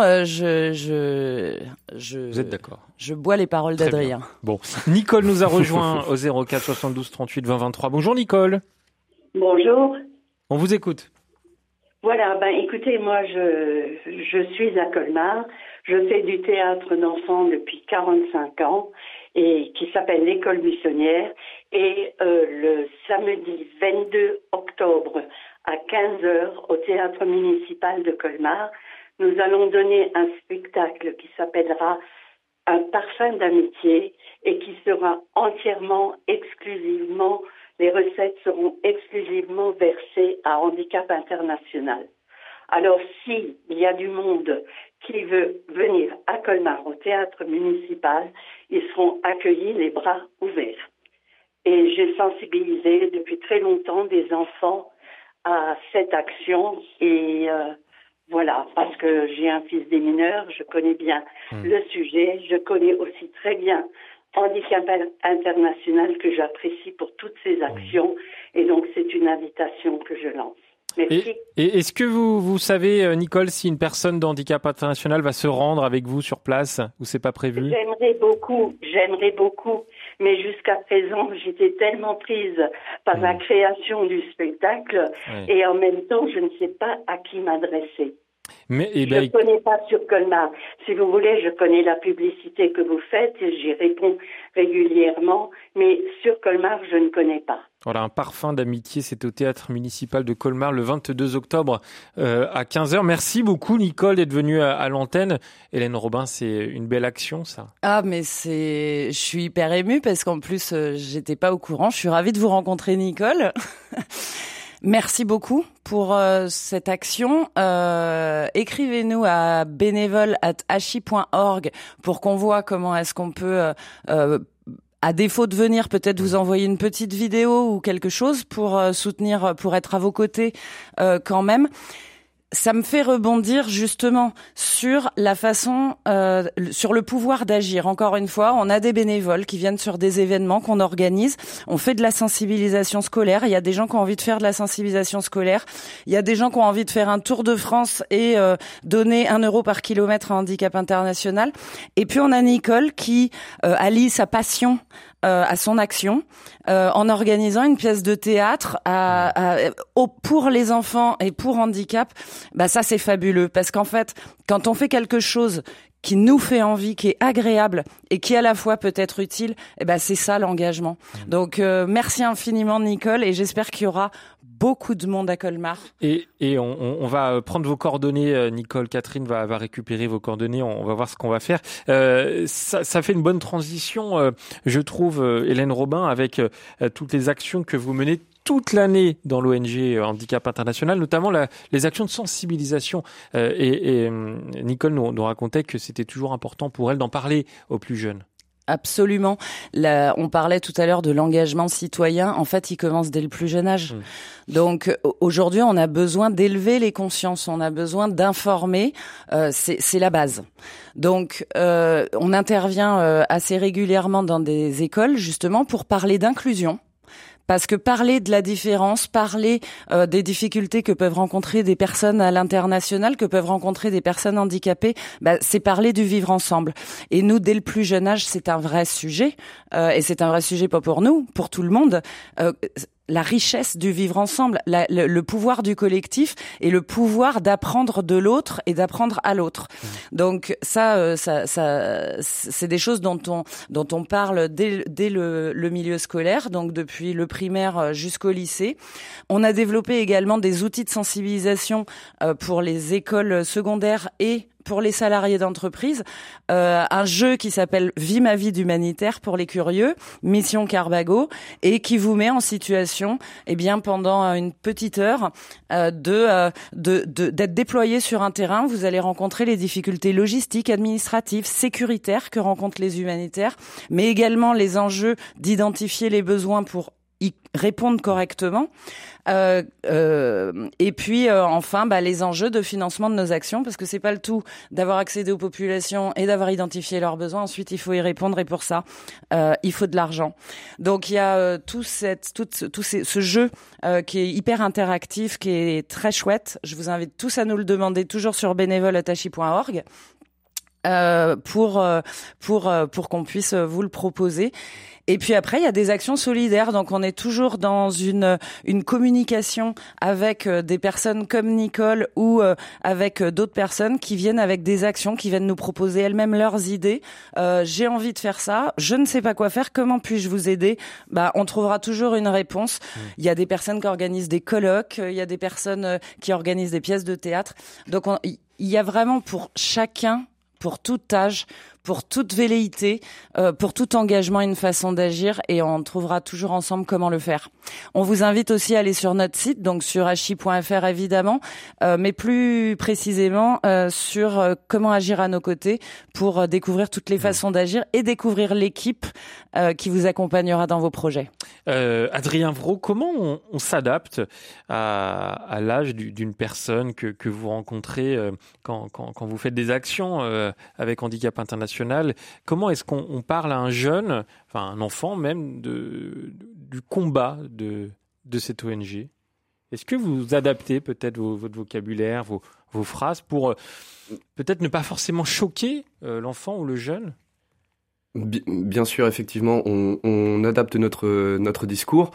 Vous êtes d'accord? Je bois les paroles Très d'Adrien. bien. Bon, Nicole nous a rejoint au 04 72 38 20 23. Bonjour Nicole. Bonjour. On vous écoute. Voilà, écoutez, moi je suis à Colmar. Je fais du théâtre d'enfants depuis 45 ans et qui s'appelle l'École buissonnière. Et le samedi 22 octobre à 15h au théâtre municipal de Colmar, nous allons donner un spectacle qui s'appellera Un parfum d'amitié et qui sera exclusivement, les recettes seront exclusivement versées à Handicap International. Alors, s'il y a du monde qui veut venir à Colmar au théâtre municipal, ils seront accueillis les bras ouverts. Et j'ai sensibilisé depuis très longtemps des enfants à cette action et voilà, parce que j'ai un fils des mineurs, je connais bien le sujet, je connais aussi très bien Handicap International que j'apprécie pour toutes ces actions et donc c'est une invitation que je lance. Merci. Et est-ce que vous savez, Nicole, si une personne de Handicap International va se rendre avec vous sur place ou c'est pas prévu? J'aimerais beaucoup, mais jusqu'à présent, j'étais tellement prise par la création du spectacle et en même temps, je ne sais pas à qui m'adresser. Je ne connais pas sur Colmar. Si vous voulez, je connais la publicité que vous faites et j'y réponds régulièrement, mais sur Colmar, je ne connais pas. Voilà, un parfum d'amitié, c'est au théâtre municipal de Colmar le 22 octobre à 15h. Merci beaucoup Nicole d'être venue à l'antenne. Hélène Robin, c'est une belle action ça. Ah mais je suis hyper émue parce qu'en plus j'étais pas au courant. Je suis ravie de vous rencontrer Nicole. Merci beaucoup pour cette action. Écrivez-nous à bénévole@hachi.org pour qu'on voit comment est-ce qu'on peut à défaut de venir, peut-être vous envoyer une petite vidéo ou quelque chose pour soutenir, pour être à vos côtés quand même. Ça me fait rebondir justement sur la façon, sur le pouvoir d'agir. Encore une fois, on a des bénévoles qui viennent sur des événements qu'on organise. On fait de la sensibilisation scolaire. Il y a des gens qui ont envie de faire de la sensibilisation scolaire. Il y a des gens qui ont envie de faire un tour de France et donner 1 euro par kilomètre à Handicap International. Et puis on a Nicole qui allie sa passion à son action en organisant une pièce de théâtre pour les enfants et pour handicap. Bah ça c'est fabuleux parce qu'en fait quand on fait quelque chose qui nous fait envie, qui est agréable et qui à la fois peut être utile, c'est ça l'engagement. Donc merci infiniment Nicole et j'espère qu'il y aura beaucoup de monde à Colmar. Et on va prendre vos coordonnées, Nicole. Catherine va récupérer vos coordonnées. On va voir ce qu'on va faire. Ça fait une bonne transition, je trouve, Hélène Robin, avec toutes les actions que vous menez toute l'année dans l'ONG Handicap International, notamment les actions de sensibilisation. Et Nicole nous racontait que c'était toujours important pour elle d'en parler aux plus jeunes. Absolument. On parlait tout à l'heure de l'engagement citoyen. En fait, il commence dès le plus jeune âge. Donc, aujourd'hui, on a besoin d'élever les consciences. On a besoin d'informer. C'est la base. Donc, on intervient assez régulièrement dans des écoles, justement, pour parler d'inclusion. Parce que parler de la différence, parler des difficultés que peuvent rencontrer des personnes à l'international, que peuvent rencontrer des personnes handicapées, c'est parler du vivre ensemble. Et nous, dès le plus jeune âge, c'est un vrai sujet. Et c'est un vrai sujet pas pour nous, pour tout le monde. La richesse du vivre ensemble, le pouvoir du collectif et le pouvoir d'apprendre de l'autre et d'apprendre à l'autre. Donc ça, c'est des choses dont on parle dès le milieu scolaire, donc depuis le primaire jusqu'au lycée. On a développé également des outils de sensibilisation pour les écoles secondaires et pour les salariés d'entreprise, un jeu qui s'appelle Vie ma vie d'humanitaire pour les curieux, Mission Carbago, et qui vous met en situation, pendant une petite heure, d'être déployé sur un terrain. Vous allez rencontrer les difficultés logistiques, administratives, sécuritaires que rencontrent les humanitaires, mais également les enjeux d'identifier les besoins pour y répondre correctement. Et puis enfin les enjeux de financement de nos actions, parce que c'est pas le tout d'avoir accédé aux populations et d'avoir identifié leurs besoins. Ensuite, il faut y répondre, et pour ça, il faut de l'argent. Donc il y a ce jeu qui est hyper interactif, qui est très chouette. Je vous invite tous à nous le demander, toujours sur bénévole@tachi.org. Pour qu'on puisse vous le proposer. Et puis après, il y a des actions solidaires. Donc, on est toujours dans une communication avec des personnes comme Nicole ou avec d'autres personnes qui viennent avec des actions, qui viennent nous proposer elles-mêmes leurs idées. J'ai envie de faire ça. Je ne sais pas quoi faire. Comment puis-je vous aider? On trouvera toujours une réponse. Il y a des personnes qui organisent des colloques. Il y a des personnes qui organisent des pièces de théâtre. Donc, il y a vraiment pour chacun, pour tout âge, pour toute velléité, pour tout engagement, une façon d'agir, et on trouvera toujours ensemble comment le faire. On vous invite aussi à aller sur notre site, donc sur achi.fr évidemment, mais plus précisément sur comment agir à nos côtés, pour découvrir toutes les façons d'agir et découvrir l'équipe qui vous accompagnera dans vos projets. Adrien Vraud, comment on s'adapte à l'âge d'une personne que vous rencontrez quand vous faites des actions avec Handicap International? Comment est-ce qu'on parle à un jeune, enfin un enfant même, du combat de cette ONG? Est-ce que vous adaptez peut-être votre vocabulaire, vos phrases pour peut-être ne pas forcément choquer l'enfant ou le jeune? Bien sûr, effectivement, on adapte notre discours.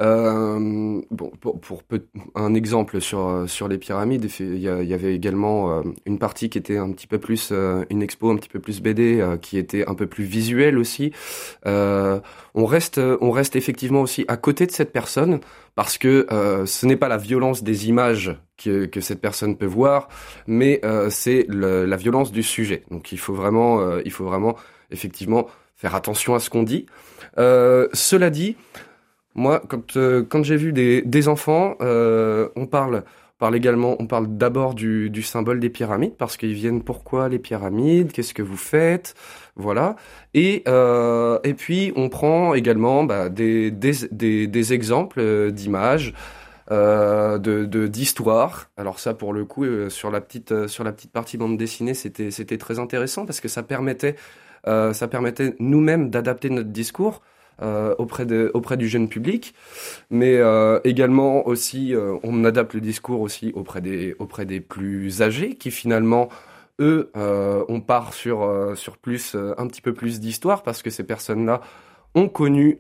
Pour un exemple sur les pyramides, il y avait également une partie qui était un petit peu plus une expo un petit peu plus BD, qui était un peu plus visuelle aussi. On reste effectivement aussi à côté de cette personne, parce que ce n'est pas la violence des images que cette personne peut voir, mais c'est la violence du sujet. Donc il faut vraiment effectivement faire attention à ce qu'on dit. Cela dit, moi, quand j'ai vu des enfants, on parle d'abord du symbole des pyramides, parce qu'ils viennent, pourquoi les pyramides, qu'est-ce que vous faites, voilà. Et puis on prend également des exemples d'images, d'histoire. Alors ça, pour le coup, sur la petite partie bande dessinée, c'était très intéressant, parce que ça permettait nous-mêmes d'adapter notre discours auprès du jeune public, mais également aussi on adapte le discours aussi auprès des plus âgés, qui finalement eux on part sur plus un petit peu plus d'histoire, parce que ces personnes-là ont connu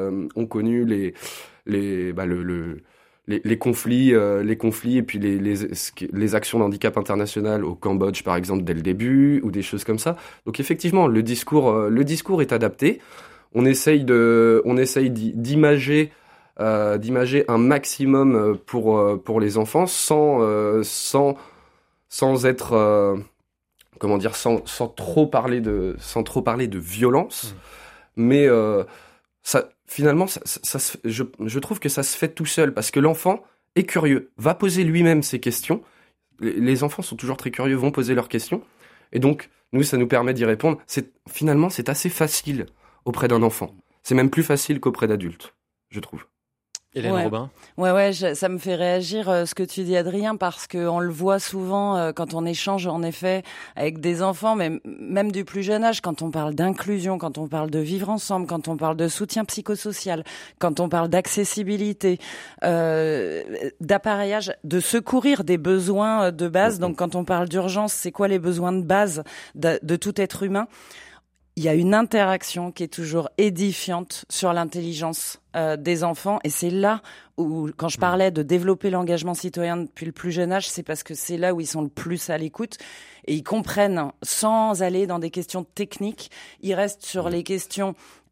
les conflits et puis les actions d'Handicap International au Cambodge, par exemple, dès le début, ou des choses comme ça. Donc effectivement, le discours est adapté. On essaye d'imager un maximum pour les enfants, sans être sans trop parler de violence, mais ça. Finalement, je trouve que ça se fait tout seul, parce que l'enfant est curieux, va poser lui-même ses questions. Les enfants sont toujours très curieux, vont poser leurs questions. Et donc, nous, ça nous permet d'y répondre. Finalement, c'est assez facile auprès d'un enfant. C'est même plus facile qu'auprès d'adultes, je trouve. Hélène Robin. Ouais, ça me fait réagir ce que tu dis, Adrien, parce que on le voit souvent quand on échange en effet avec des enfants, mais même du plus jeune âge, quand on parle d'inclusion, quand on parle de vivre ensemble, quand on parle de soutien psychosocial, quand on parle d'accessibilité, d'appareillage, de secourir des besoins de base. Donc quand on parle d'urgence, c'est quoi les besoins de base de tout être humain? Il y a une interaction qui est toujours édifiante sur l'intelligence des enfants, et c'est là où, quand je parlais de développer l'engagement citoyen depuis le plus jeune âge, c'est parce que c'est là où ils sont le plus à l'écoute, et ils comprennent sans aller dans des questions techniques. Ils restent sur les questions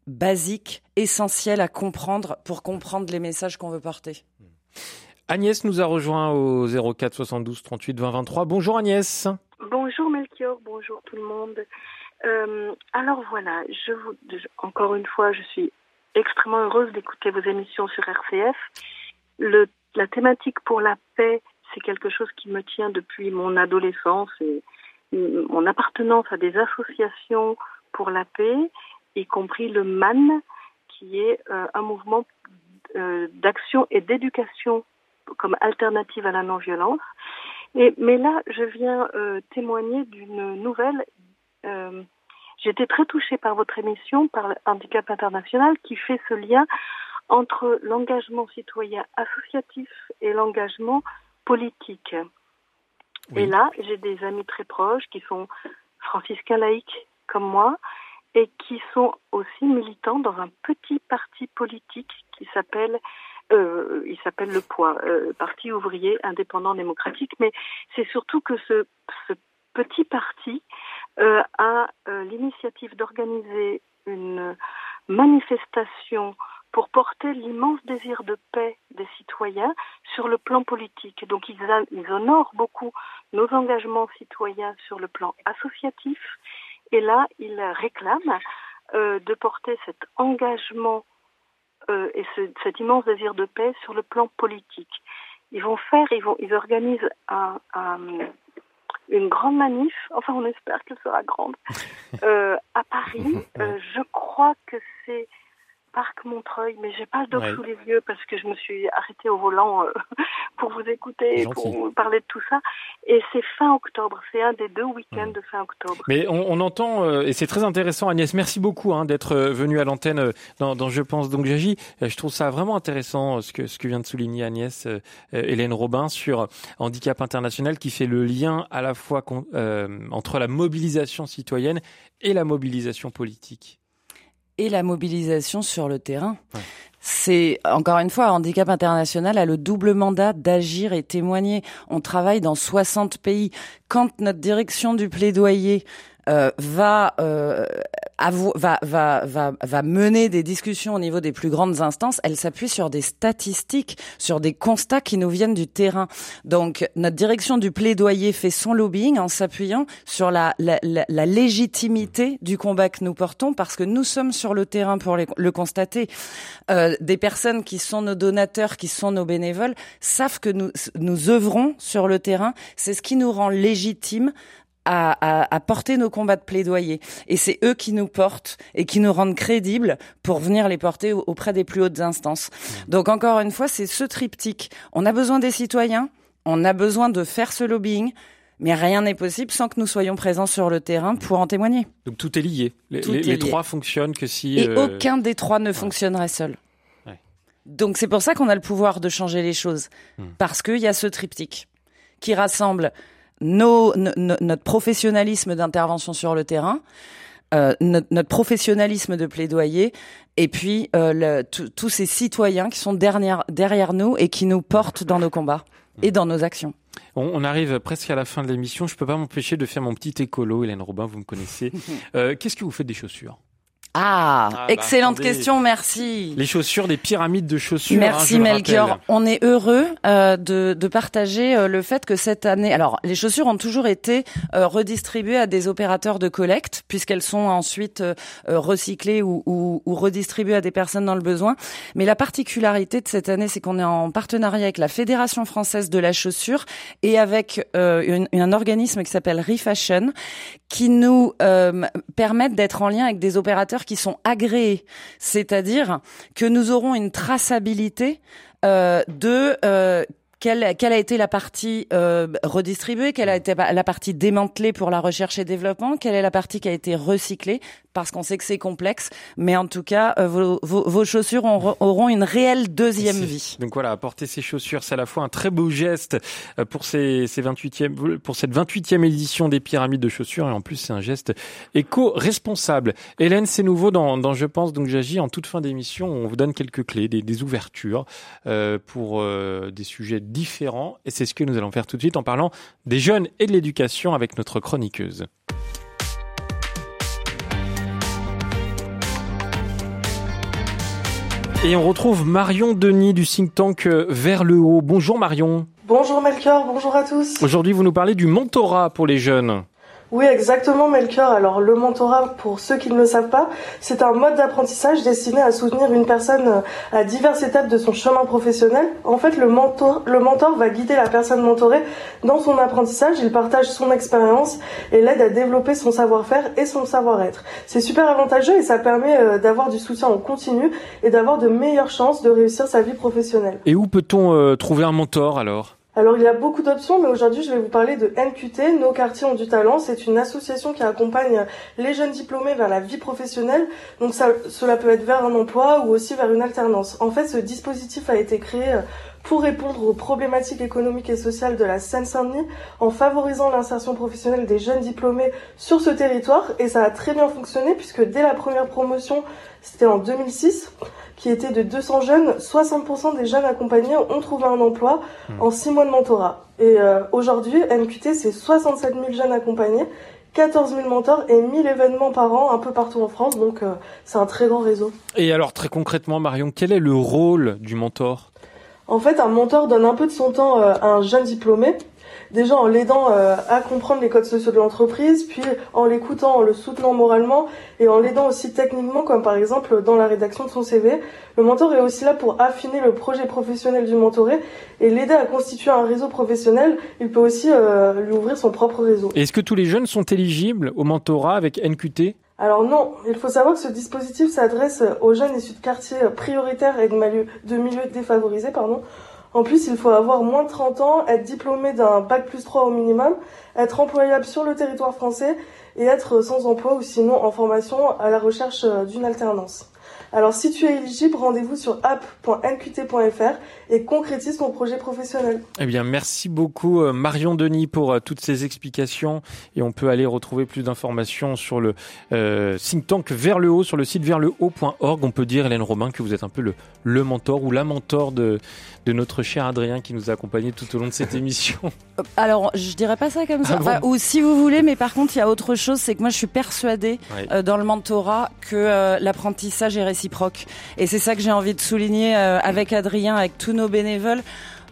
basiques, essentielles à comprendre pour comprendre les messages qu'on veut porter. Agnès nous a rejoint au 04 72 38 20 23. Bonjour Agnès. Bonjour Melchior, bonjour tout le monde. Alors voilà, encore une fois, je suis extrêmement heureuse d'écouter vos émissions sur RCF. La thématique pour la paix, c'est quelque chose qui me tient depuis mon adolescence et mon appartenance à des associations pour la paix, y compris le MAN, qui est un mouvement d'action et d'éducation comme alternative à la non-violence. Mais là, je viens témoigner d'une nouvelle. J'ai été très touchée par votre émission, par Handicap International, qui fait ce lien entre l'engagement citoyen associatif et l'engagement politique. Oui. Et là, j'ai des amis très proches qui sont franciscains laïcs comme moi et qui sont aussi militants dans un petit parti politique qui s'appelle il s'appelle le POI, Parti ouvrier indépendant démocratique, mais c'est surtout que ce petit parti a l'initiative d'organiser une manifestation pour porter l'immense désir de paix des citoyens sur le plan politique. Donc ils honorent beaucoup nos engagements citoyens sur le plan associatif, et là ils réclament de porter cet engagement et cet immense désir de paix sur le plan politique. Ils organisent une grande manif, enfin on espère qu'elle sera grande, à Paris. Je crois que c'est Parc Montreuil, mais j'ai pas le doc sous les yeux parce que je me suis arrêtée au volant pour vous écouter et pour vous parler de tout ça. Et c'est fin octobre, c'est un des 2 week-ends de fin octobre. Mais on entend, et c'est très intéressant, Agnès, merci beaucoup d'être venue à l'antenne dans Je pense donc j'agis. Je trouve ça vraiment intéressant ce que vient de souligner Agnès, Hélène Robin, sur Handicap International, qui fait le lien à la fois entre la mobilisation citoyenne et la mobilisation politique. Et la mobilisation sur le terrain. Ouais. C'est, encore une fois, Handicap International a le double mandat d'agir et témoigner. On travaille dans 60 pays. Quand notre direction du plaidoyer va mener des discussions au niveau des plus grandes instances, elle s'appuie sur des statistiques, sur des constats qui nous viennent du terrain. Donc, notre direction du plaidoyer fait son lobbying en s'appuyant sur la légitimité du combat que nous portons, parce que nous sommes sur le terrain pour le constater. Des personnes qui sont nos donateurs, qui sont nos bénévoles, savent que nous œuvrons sur le terrain. C'est ce qui nous rend légitimes à porter nos combats de plaidoyer. Et c'est eux qui nous portent et qui nous rendent crédibles pour venir les porter auprès des plus hautes instances. Donc encore une fois, c'est ce triptyque. On a besoin des citoyens, on a besoin de faire ce lobbying, mais rien n'est possible sans que nous soyons présents sur le terrain pour en témoigner. Donc tout est lié. Les trois fonctionnent que si... Et aucun des trois ne fonctionnerait seul. Ouais. Donc c'est pour ça qu'on a le pouvoir de changer les choses. Parce qu'il y a ce triptyque qui rassemble notre professionnalisme d'intervention sur le terrain, notre professionnalisme de plaidoyer, et puis tous ces citoyens qui sont derrière nous et qui nous portent dans nos combats et dans nos actions. On arrive presque à la fin de l'émission. Je peux pas m'empêcher de faire mon petit écolo. Hélène Robin, vous me connaissez. Qu'est-ce que vous faites des chaussures ? Excellente question, merci. Les chaussures, des pyramides de chaussures. Merci Melchior. On est heureux de partager le fait que cette année, alors les chaussures ont toujours été redistribuées à des opérateurs de collecte, puisqu'elles sont ensuite recyclées ou redistribuées à des personnes dans le besoin. Mais la particularité de cette année, c'est qu'on est en partenariat avec la Fédération française de la chaussure et avec un organisme qui s'appelle Refashion, qui nous permettent d'être en lien avec des opérateurs qui sont agréés, c'est-à-dire que nous aurons une traçabilité quelle a été la partie redistribuée, quelle a été la partie démantelée pour la recherche et développement, quelle est la partie qui a été recyclée, parce qu'on sait que c'est complexe, mais en tout cas, vos chaussures auront une réelle deuxième vie. Donc voilà, porter ces chaussures, c'est à la fois un très beau geste pour cette 28e édition des pyramides de chaussures, et en plus c'est un geste éco-responsable. Hélène, c'est nouveau dans Je pense donc j'agis. En toute fin d'émission, on vous donne quelques clés, des ouvertures pour des sujets différents, et c'est ce que nous allons faire tout de suite en parlant des jeunes et de l'éducation avec notre chroniqueuse. Et on retrouve Marion Denis du think tank Vers le haut. Bonjour Marion. Bonjour Melchior, bonjour à tous. Aujourd'hui, vous nous parlez du mentorat pour les jeunes. Oui, exactement Melchior. Alors le mentorat, pour ceux qui ne le savent pas, c'est un mode d'apprentissage destiné à soutenir une personne à diverses étapes de son chemin professionnel. En fait, le mentor va guider la personne mentorée dans son apprentissage. Il partage son expérience et l'aide à développer son savoir-faire et son savoir-être. C'est super avantageux et ça permet d'avoir du soutien en continu et d'avoir de meilleures chances de réussir sa vie professionnelle. Et où peut-on trouver un mentor alors ? Alors il y a beaucoup d'options, mais aujourd'hui je vais vous parler de NQT, Nos quartiers ont du talent. C'est une association qui accompagne les jeunes diplômés vers la vie professionnelle. Donc cela peut être vers un emploi ou aussi vers une alternance. En fait, ce dispositif a été créé pour répondre aux problématiques économiques et sociales de la Seine-Saint-Denis en favorisant l'insertion professionnelle des jeunes diplômés sur ce territoire. Et ça a très bien fonctionné puisque dès la première promotion, c'était en 2006, qui était de 200 jeunes, 60% des jeunes accompagnés ont trouvé un emploi en 6 mois de mentorat. Et aujourd'hui, NQT, c'est 67 000 jeunes accompagnés, 14 000 mentors et 1000 événements par an un peu partout en France. Donc c'est un très grand réseau. Et alors très concrètement, Marion, quel est le rôle du mentor ? En fait, un mentor donne un peu de son temps à un jeune diplômé. Déjà en l'aidant à comprendre les codes sociaux de l'entreprise, puis en l'écoutant, en le soutenant moralement et en l'aidant aussi techniquement, comme par exemple dans la rédaction de son CV. Le mentor est aussi là pour affiner le projet professionnel du mentoré et l'aider à constituer un réseau professionnel. Il peut aussi lui ouvrir son propre réseau. Est-ce que tous les jeunes sont éligibles au mentorat avec NQT ? Alors non, il faut savoir que ce dispositif s'adresse aux jeunes issus de quartiers prioritaires et de milieux défavorisés, En plus, il faut avoir moins de 30 ans, être diplômé d'un bac+3 au minimum, être employable sur le territoire français et être sans emploi ou sinon en formation à la recherche d'une alternance. Alors si tu es éligible, rendez-vous sur app.nqt.fr et concrétise ton projet professionnel. Eh bien, merci beaucoup Marion Denis pour toutes ces explications et on peut aller retrouver plus d'informations sur le think tank Vers le haut, sur le site verslehauts.org. On peut dire, Hélène Robin, que vous êtes un peu le mentor ou la mentor de notre cher Adrien qui nous a accompagnés tout au long de cette émission. Alors, je dirais pas ça comme ça. Enfin, ou si vous voulez, mais par contre, il y a autre chose, c'est que moi, je suis persuadée dans le mentorat que l'apprentissage est réciproque. Et c'est ça que j'ai envie de souligner avec Adrien, avec tous nos bénévoles.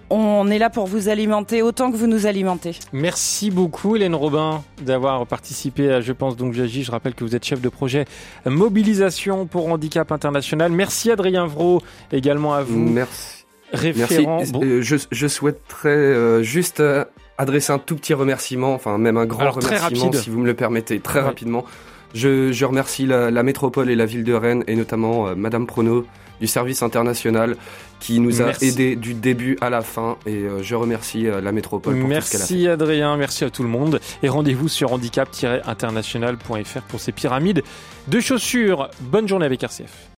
On est là pour vous alimenter autant que vous nous alimentez. Merci beaucoup Hélène Robin d'avoir participé à Je pense donc j'agis. Je rappelle que vous êtes chef de projet mobilisation pour handicap international. Merci Adrien Vraud, également à vous. Merci. Référent. Merci. Je souhaiterais juste adresser un tout petit remerciement, enfin même un grand remerciement si vous me le permettez, très rapidement. Je remercie la métropole et la ville de Rennes et notamment Madame Prono du service international qui nous a aidés du début à la fin et je remercie la métropole pour tout ce qu'elle a fait. Merci Adrien, merci à tout le monde et rendez-vous sur handicap-international.fr pour ces pyramides de chaussures. Bonne journée avec RCF.